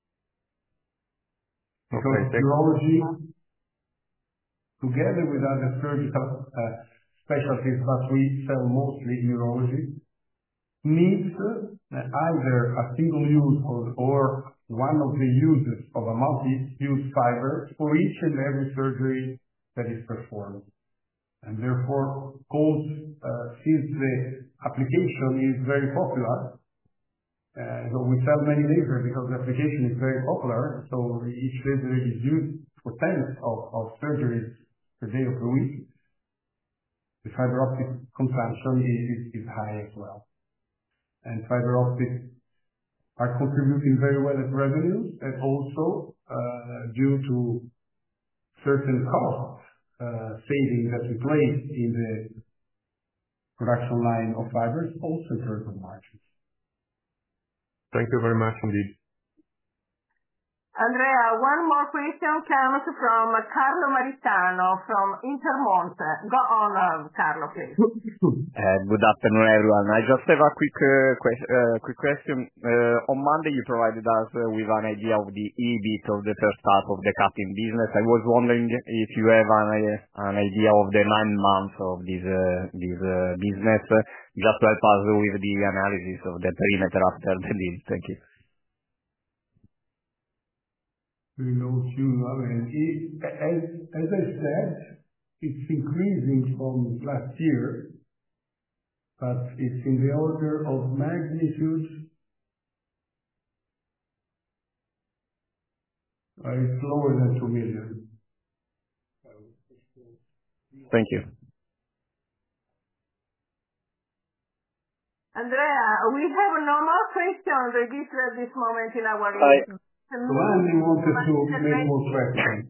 B: Because okay, urology, together with other surgical uh, specialties, but we sell mostly urology, needs uh, either a single use or, or one of the uses of a multi-use fiber for each and every surgery that is performed. And therefore, calls, uh, since the application is very popular, uh, so we sell many lasers because the application is very popular, so each laser is used for tens of, of surgeries per day of the week. The fiber optic consumption is, is high as well. And fiber optics are contributing very well at revenues, and also uh, due to certain cost uh, savings that we place in the production line of fibers, also in terms of margins.
G: Thank you very much indeed.
A: Andrea, one more question comes from Carlo Maritano from Intermonte. Go on, uh, Carlo, please.
H: Uh, good afternoon, everyone. I just have a quick uh, que- uh, quick question. Uh, on Monday, you provided us uh, with an idea of the E B I T of the first half of the cutting business. I was wondering if you have an, uh, an idea of the nine months of this uh, this uh, business, uh, just to help us with the analysis of the perimeter after the deal. Thank you.
B: We know you, I mean, it, as, as I said, it's increasing from last year, but it's in the order of magnitude. Uh, it's lower than two million.
H: Thank you.
A: Andrea, we have no more questions registered at this moment in our list.
B: Giovanni wanted to make more questions.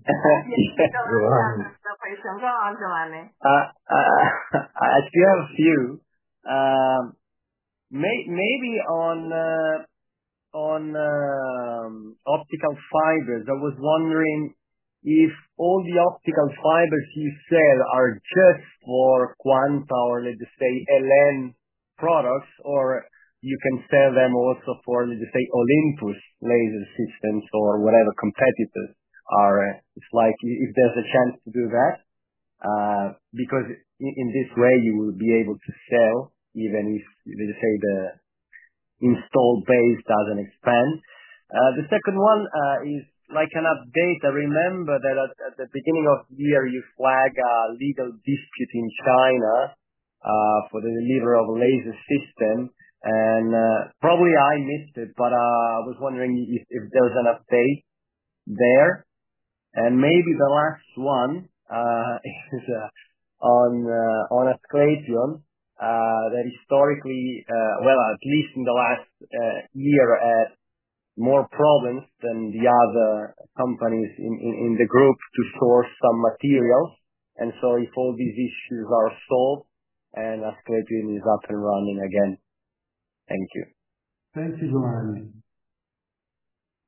A: Go on, Giovanni.
D: Uh, uh, I still have a few. Um, may, maybe on uh, on um, optical fibers. I was wondering if all the optical fibers you sell are just for Quanta or, let's say, L N products, or you can sell them also for, let's say, Olympus laser systems or whatever competitors are. It's like if there's a chance to do that, uh, because in, in this way you will be able to sell even if, let's say, the installed base doesn't expand. Uh, the second one uh, is like an update. I remember that at, at the beginning of the year you flagged a legal dispute in China uh, for the delivery of a laser system. And uh, probably I missed it, but uh, I was wondering if, if there's an update there. And maybe the last one uh, is uh, on uh, on Asclepion, uh, that historically, uh, well, at least in the last uh, year, had more problems than the other companies in, in, in the group to source some materials. And so if all these issues are solved and Asclepion is up and running again. Thank you.
B: Thank you, Giovanni.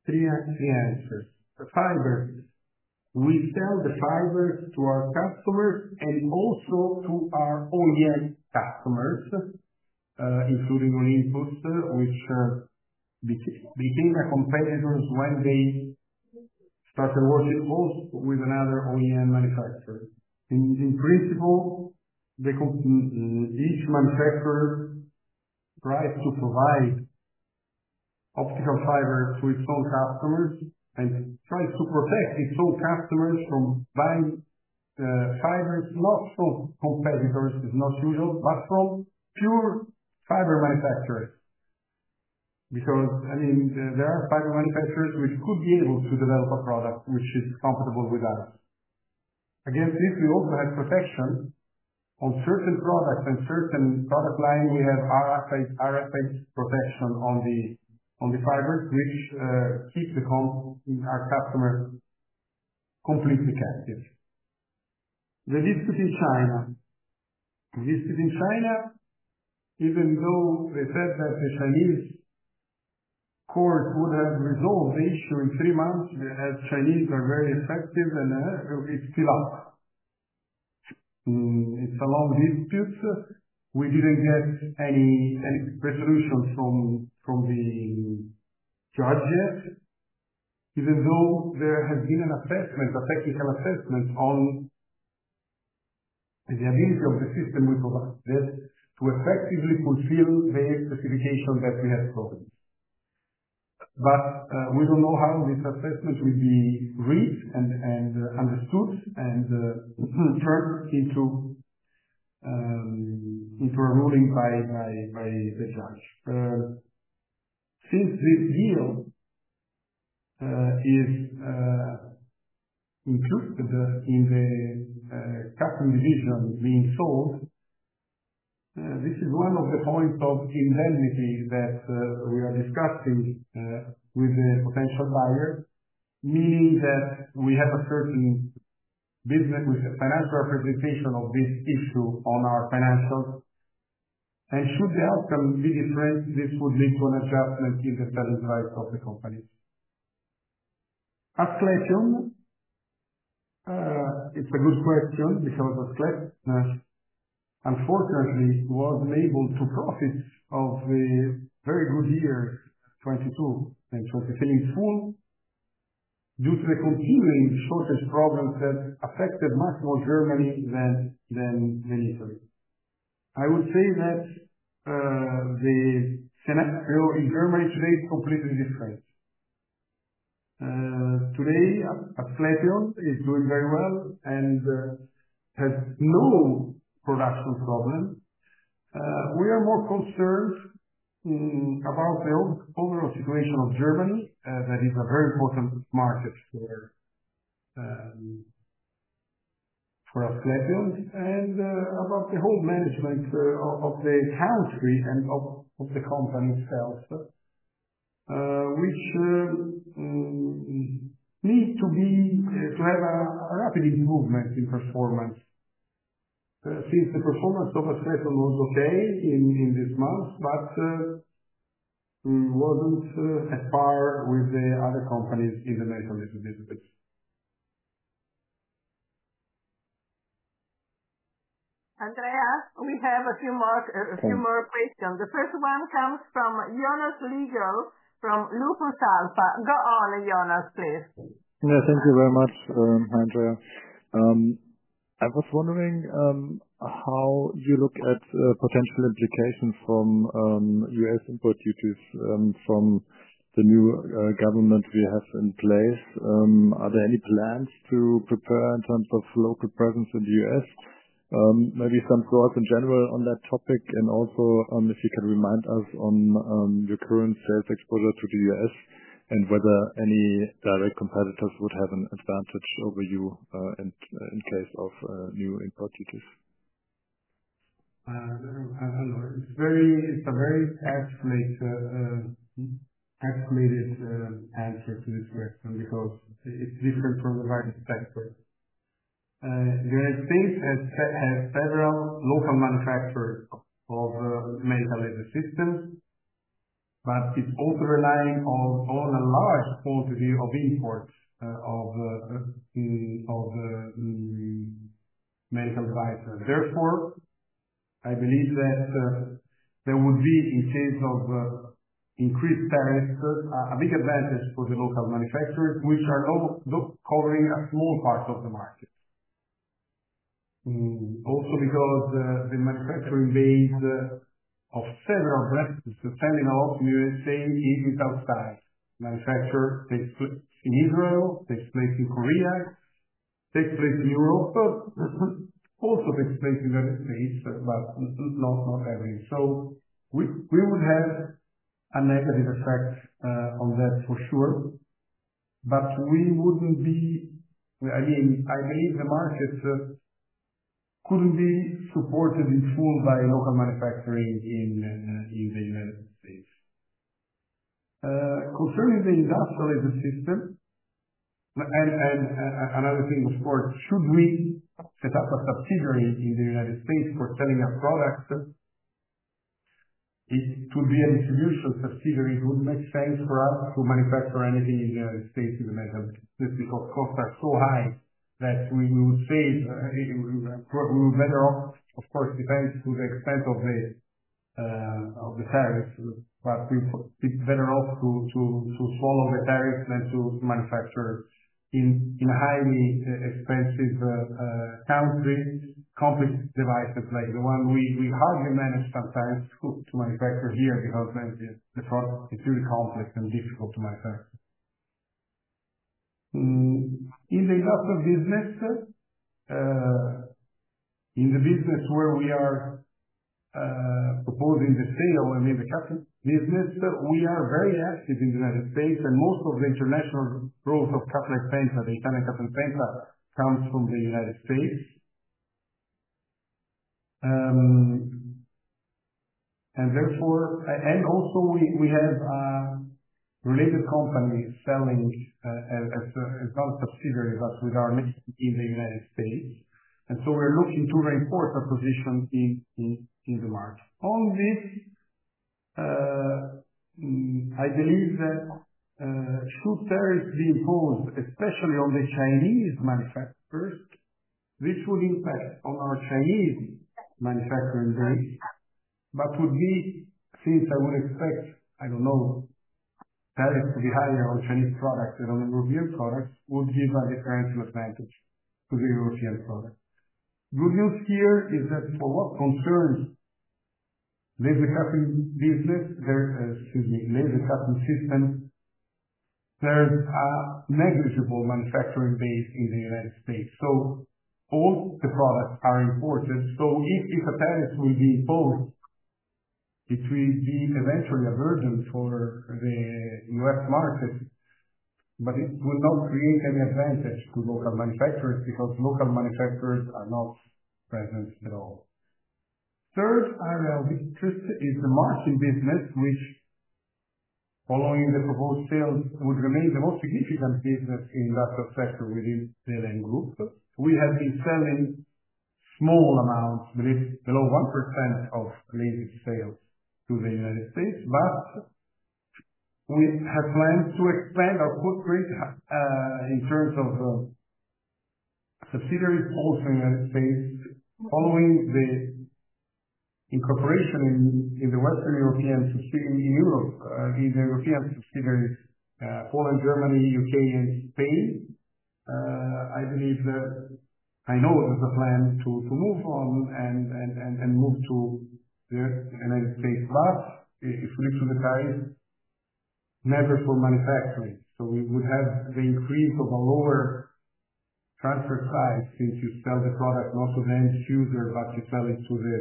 B: Three answers. The fibers. We sell the fibers to our customers and also to our O E M customers, uh, including Olympus, uh, which uh, became a competitor when they started working also with another O E M manufacturer. In, in principle, the, each manufacturer tries to provide optical fiber to its own customers and tries to protect its own customers from buying uh, fibers not from competitors, is not usual, but from pure fiber manufacturers. Because, I mean, uh, there are fiber manufacturers which could be able to develop a product which is compatible with us. Against this, we also have protection. On certain products and certain product line, we have R F I protection on the on the fibers, which uh, keep the com our customer completely captive. The dispute in China. The dispute in China, even though they said that the Chinese court would have resolved the issue in three months, as Chinese are very effective, and uh, it's still up. Mm, it's a long dispute. We didn't get any, any resolution from from the judge yet, even though there has been an assessment, a technical assessment on the ability of the system we provided to effectively fulfill the specification that we have provided. But uh, we don't know how this assessment will be read and, and uh, understood and uh, turned into um, into a ruling by by, by the judge. Uh, since this deal uh, is uh, included in the uh, custom division being sold, Uh, this is one of the points of indemnity that uh, we are discussing uh, with the potential buyer, meaning that we have a certain business with a financial representation of this issue on our financials. And should the outcome be different, this would lead to an adjustment in the selling price of the company. Asclepion, uh, it's a good question because Asclepion uh, unfortunately was unable to profit of the very good years twenty-two and twenty-three in full due to the continuing shortage problems that affected much more Germany than, than, than Italy. I would say that uh, the scenario in Germany today is completely different. Uh, today, Asclepion is doing very well and uh, has no production problem. Uh, we are more concerned um, about the overall situation of Germany, uh, that is a very important market for um, for Asclepion, and uh, about the whole management uh, of, of the country and of, of the company itself, uh, which uh, um, need to be uh, to have a, a rapid improvement in performance. Uh, since the performance of Asclepion was okay in, in this month, but uh, wasn't uh, at par with the other companies in the medical business.
A: Andrea, we have a few more a few more questions. The first one comes from Jonas Legal from Lupus Alpha. Go on, Jonas, please.
I: Yeah, thank you very much, um, Andrea. Um, I was wondering um, how you look at uh, potential implications from um, U S import duties um, from the new uh, government we have in place. Um, are there any plans to prepare in terms of local presence in the U S? Um, maybe some thoughts in general on that topic, and also um, if you can remind us on um, your current sales exposure to the U S and whether any direct competitors would have an advantage over you uh, in, uh, in case of uh, new import duties.
B: Uh, it's very, it's a very escalated, uh, escalated uh, answer to this question because it's different from the various sectors. Uh, the United States has, has several local manufacturers of uh, medical laser systems. but it's also relying on, on a large quantity of imports uh, of, uh, of uh, medical devices. Therefore, I believe that uh, there would be, in case of uh, increased tariffs, uh, a big advantage for the local manufacturers, which are now covering a small part of the market. Mm, also because uh, the manufacturing base uh, of several brands selling a lot in the U S A is outside. Manufacture takes place in Israel, takes place in Korea, takes place in Europe, also takes place in the United States, but not not every. So we we would have a negative effect uh, on that for sure, but we wouldn't be. I mean, I believe the market uh, couldn't be supported in full by local manufacturing in uh, in the United States. Uh, concerning the industrial system, and, and uh, another thing, of course, should we set up a subsidiary in the United States for selling a product? It would be a distribution subsidiary. It would make sense for us to manufacture anything in the United States in the medical business because costs are so high that we would save, uh, we would better off, of course, depends to the extent of the uh, of the tariffs, but we it's better off to to to swallow the tariffs than to manufacture in in a highly expensive uh, uh, country complex devices like the one we we hardly manage sometimes to, to manufacture here because the, the product is really complex and difficult to manufacture. Mm, in the industrial business, uh, in the business where we are uh, proposing the sale, I mean the capital business, uh, we are very active in the United States, and most of the international growth of Cutlite Penta, the Italian Cutlite Penta, comes from the United States. Um, and therefore, and also we, we have a related company selling uh, as, as, a, as not a subsidiary, but with our name in the United States. And so we're looking to reinforce our position in, in, in the market. On this, uh, I believe that uh, should tariffs be imposed, especially on the Chinese manufacturers, this would impact on our Chinese manufacturing base, but would be, since I would expect, I don't know, tariffs to be higher on Chinese products than on European products, would give a differential advantage to the European products. Good news here is that for what concerns laser cutting business, there, uh, excuse me, laser cutting systems, there's a negligible manufacturing base in the United States. So all the products are imported. So if, if a tariff will be imposed, it will be eventually a burden for the U S market, but it will not create any advantage to local manufacturers because local manufacturers are not present at all. Third area of interest is the marking business, which, following the proposed sales, would remain the most significant business in the industrial sector within the E L N Group. We have been selling small amounts, below one percent of laser sales to the United States, but we have plans to expand our footprint uh, in terms of uh, subsidiaries also in the United States, following the incorporation in, in the Western European subsidiaries in Europe, uh, in the European subsidiaries, uh, Poland, Germany, U K, and Spain. Uh, I believe that I know there's a plan to, to move on and, and, and, and move to the United States, but if we look to the tariff, never for manufacturing. So we would have the increase of a lower transfer price since you sell the product not to the end user, but you sell it to the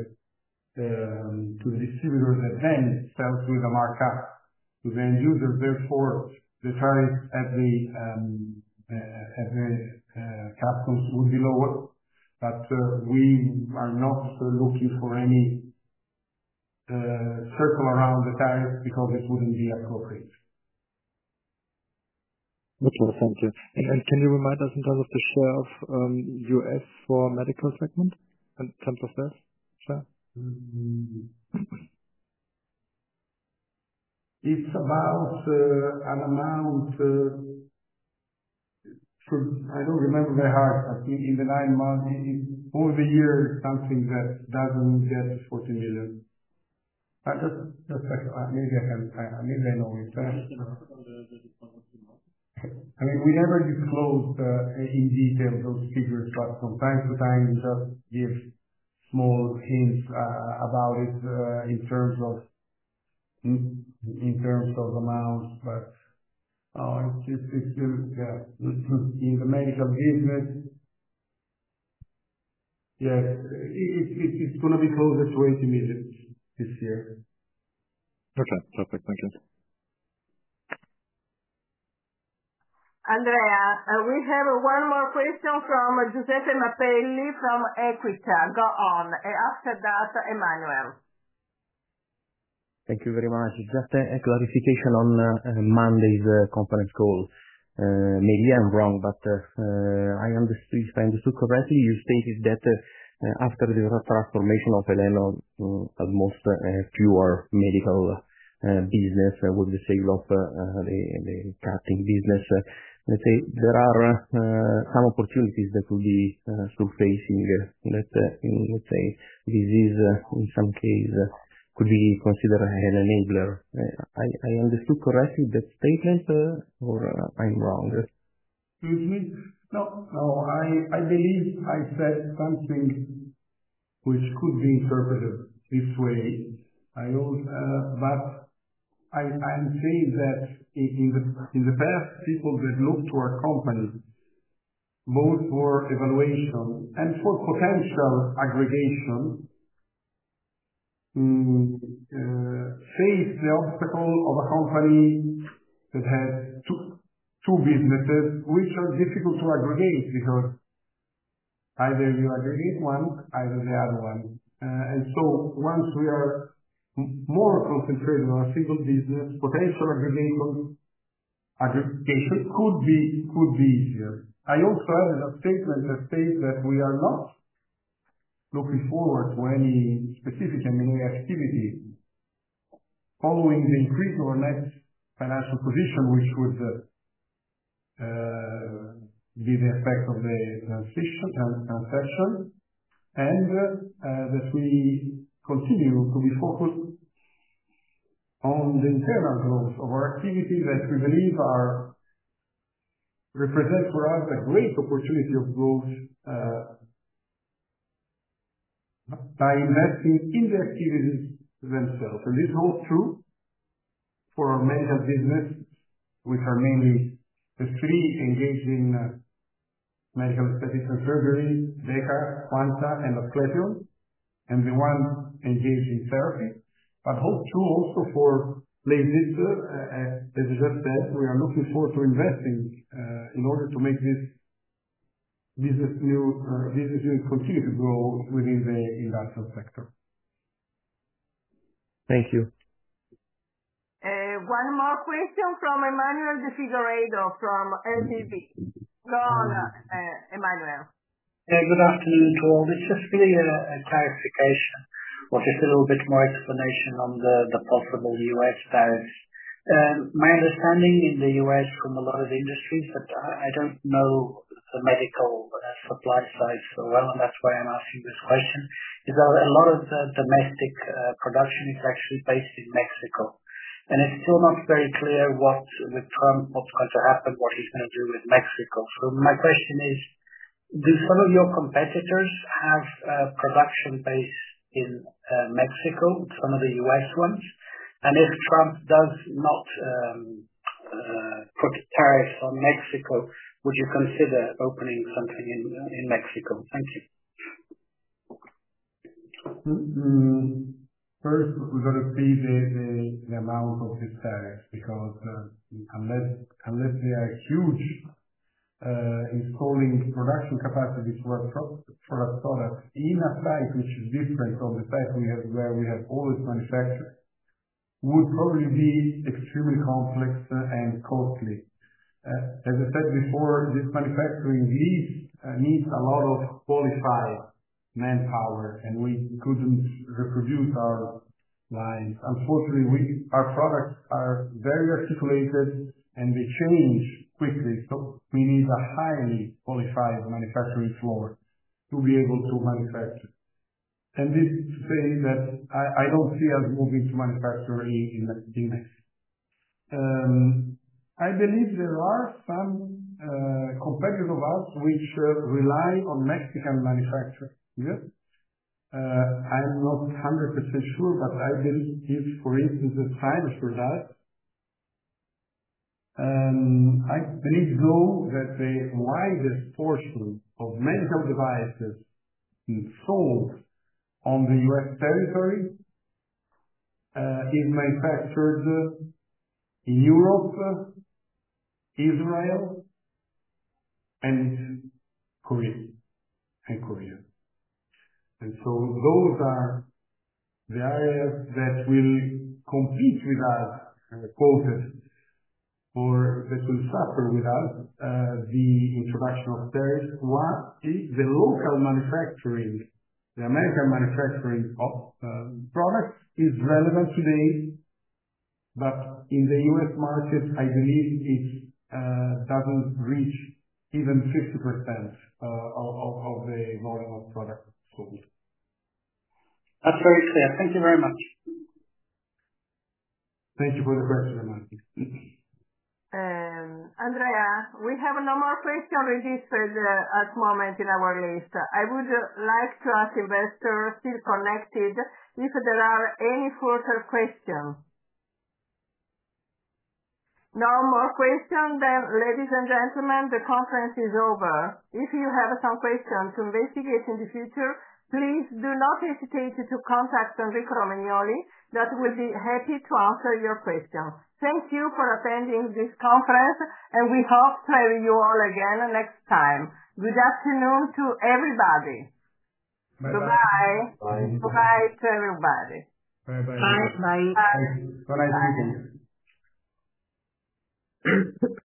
B: um, to the distributor that then sells with a markup to the end user. Therefore, the tariff at the um, uh, at the uh, customs would be lower, but uh, we are not uh, looking for any uh, circle around the tariff because it wouldn't be appropriate.
I: Okay, thank you. And, and can you remind us in terms of the share of um, U S for medical segment, in terms of that share?
B: Mm-hmm. It's about uh, an amount, uh, for, I don't remember by heart, but in, in the nine months, in, in, over the year, something that doesn't get forty million. Uh, just, just uh, maybe I can, uh, maybe I know it. Uh, I mean, we never disclose uh, in detail those figures, but from time to time we just give small hints uh, about it uh, in terms of in, in terms of amounts, but uh, it's, it's, it's still, yeah, in the medical business, yes, it, it, it's going to be closer to eighty million this year.
I: Okay, perfect. Thank you.
A: Andrea, uh, we have one more question from Giuseppe Mapelli from Equita. Go on. And after that, Emmanuel.
J: Thank you very much. Just a, a clarification on uh, uh, Monday's uh, conference call. Uh, maybe I'm wrong, but uh, uh, I understood, if I understood correctly, you stated that uh, after the transformation of El.En., uh, almost uh, pure medical uh, business uh, with the sale of uh, uh, the, the cutting business, uh, let's say there are uh, some opportunities that will be uh, surfacing uh, that, uh, in, let's say, this is uh, in some case uh, could be considered an enabler. Uh, I, I understood correctly that statement, uh, or uh, I'm wrong?
B: Excuse me? No, no, I, I believe I said something which could be interpreted this way. I also, uh, but I, I'm saying that in, in the in the past, people that look to our company, both for evaluation and for potential aggregation, Mm, uh, face the obstacle of a company that has two, two businesses which are difficult to aggregate because either you aggregate one, either the other one. Uh, and so once we are m- more concentrated on a single business, potential aggregation, aggregation could be, could be easier. I also added a statement that states that we are not looking forward to any specific M and A activity following the increase of our net financial position, which would uh, uh, be the effect of the transition and transaction, and uh, uh, that we continue to be focused on the internal growth of our activity that we believe are represent for us a great opportunity of growth uh, by investing in the activities themselves. And this holds true for our medical business, which are mainly the three engaged in uh, medical aesthetics and surgery, DEKA, Quanta, and Asclepion, and the one engaged in therapy, but holds true also for LASIK. Uh, as I just said, we are looking forward to investing uh, in order to make this business new uh, business unit continue to grow within the industrial sector.
J: Thank you.
A: Uh, one more question from Emmanuel De Figueiredo from L T V. Go on, uh, Emmanuel.
K: Yeah, good afternoon to all. It's just really a, a clarification or just a little bit more explanation on the, the possible U S tariffs. Um, my understanding in the U S from a lot of industries, but I, I don't know the medical uh, supply side so well, and that's why I'm asking this question, is that a lot of the domestic uh, production is actually based in Mexico. And it's still not very clear what, with Trump, what's going to happen, what he's going to do with Mexico. So my question is, do some of your competitors have uh, production base in uh, Mexico, some of the U S ones? And if Trump does not um, uh, put tariffs on Mexico, would you consider opening something in in Mexico? Thank you.
B: Mm-hmm. First, we're going to see the, the, the amount of these tariffs because uh, unless unless they are huge, uh, installing production capacities for a pro- for a product in a site which is different from the site we have where we have always manufactured, would probably be extremely complex and costly. Uh, as I said before, this manufacturing needs, uh, needs a lot of qualified manpower, and we couldn't reproduce our lines. Unfortunately, we, our products are very articulated and they change quickly, so we need a highly qualified manufacturing floor to be able to manufacture. And this is to say that I, I don't see us moving to manufacturing in, in Mexico. Um, I believe there are some uh, competitors of us which uh, rely on Mexican manufacturing. Yes? Uh, I'm not one hundred percent sure, but I believe, for instance, the Cynosure does. Um, I believe, though, that the widest portion of medical devices sold on the U S territory uh, is manufactured in Europe, Israel, and Korea. And Korea. And so those are the areas that will compete with us, uh, quoted, or that will suffer with us uh, the introduction of tariffs. One is the local manufacturing, the American manufacturing of uh, products is relevant today, but in the U S market, I believe it uh, doesn't reach even fifty percent uh, of, of, of the volume of products sold.
K: That's very clear. Thank you very much.
B: Thank you for the question, Martin.
A: Um, Andrea, we have no more questions registered uh, at the moment in our list. I would uh, like to ask investors still connected if there are any further questions. No more questions, then, ladies and gentlemen, the conference is over. If you have some questions to investigate in the future, please do not hesitate to contact Enrico Romagnoli, that will be happy to answer your questions. Thank you for attending this conference, and we hope to have you all again next time. Good afternoon to everybody.
B: Bye
A: Goodbye.
B: Bye.
A: Goodbye to everybody.
B: Bye bye.
A: Bye. Bye.
B: Bye. Bye. Bye.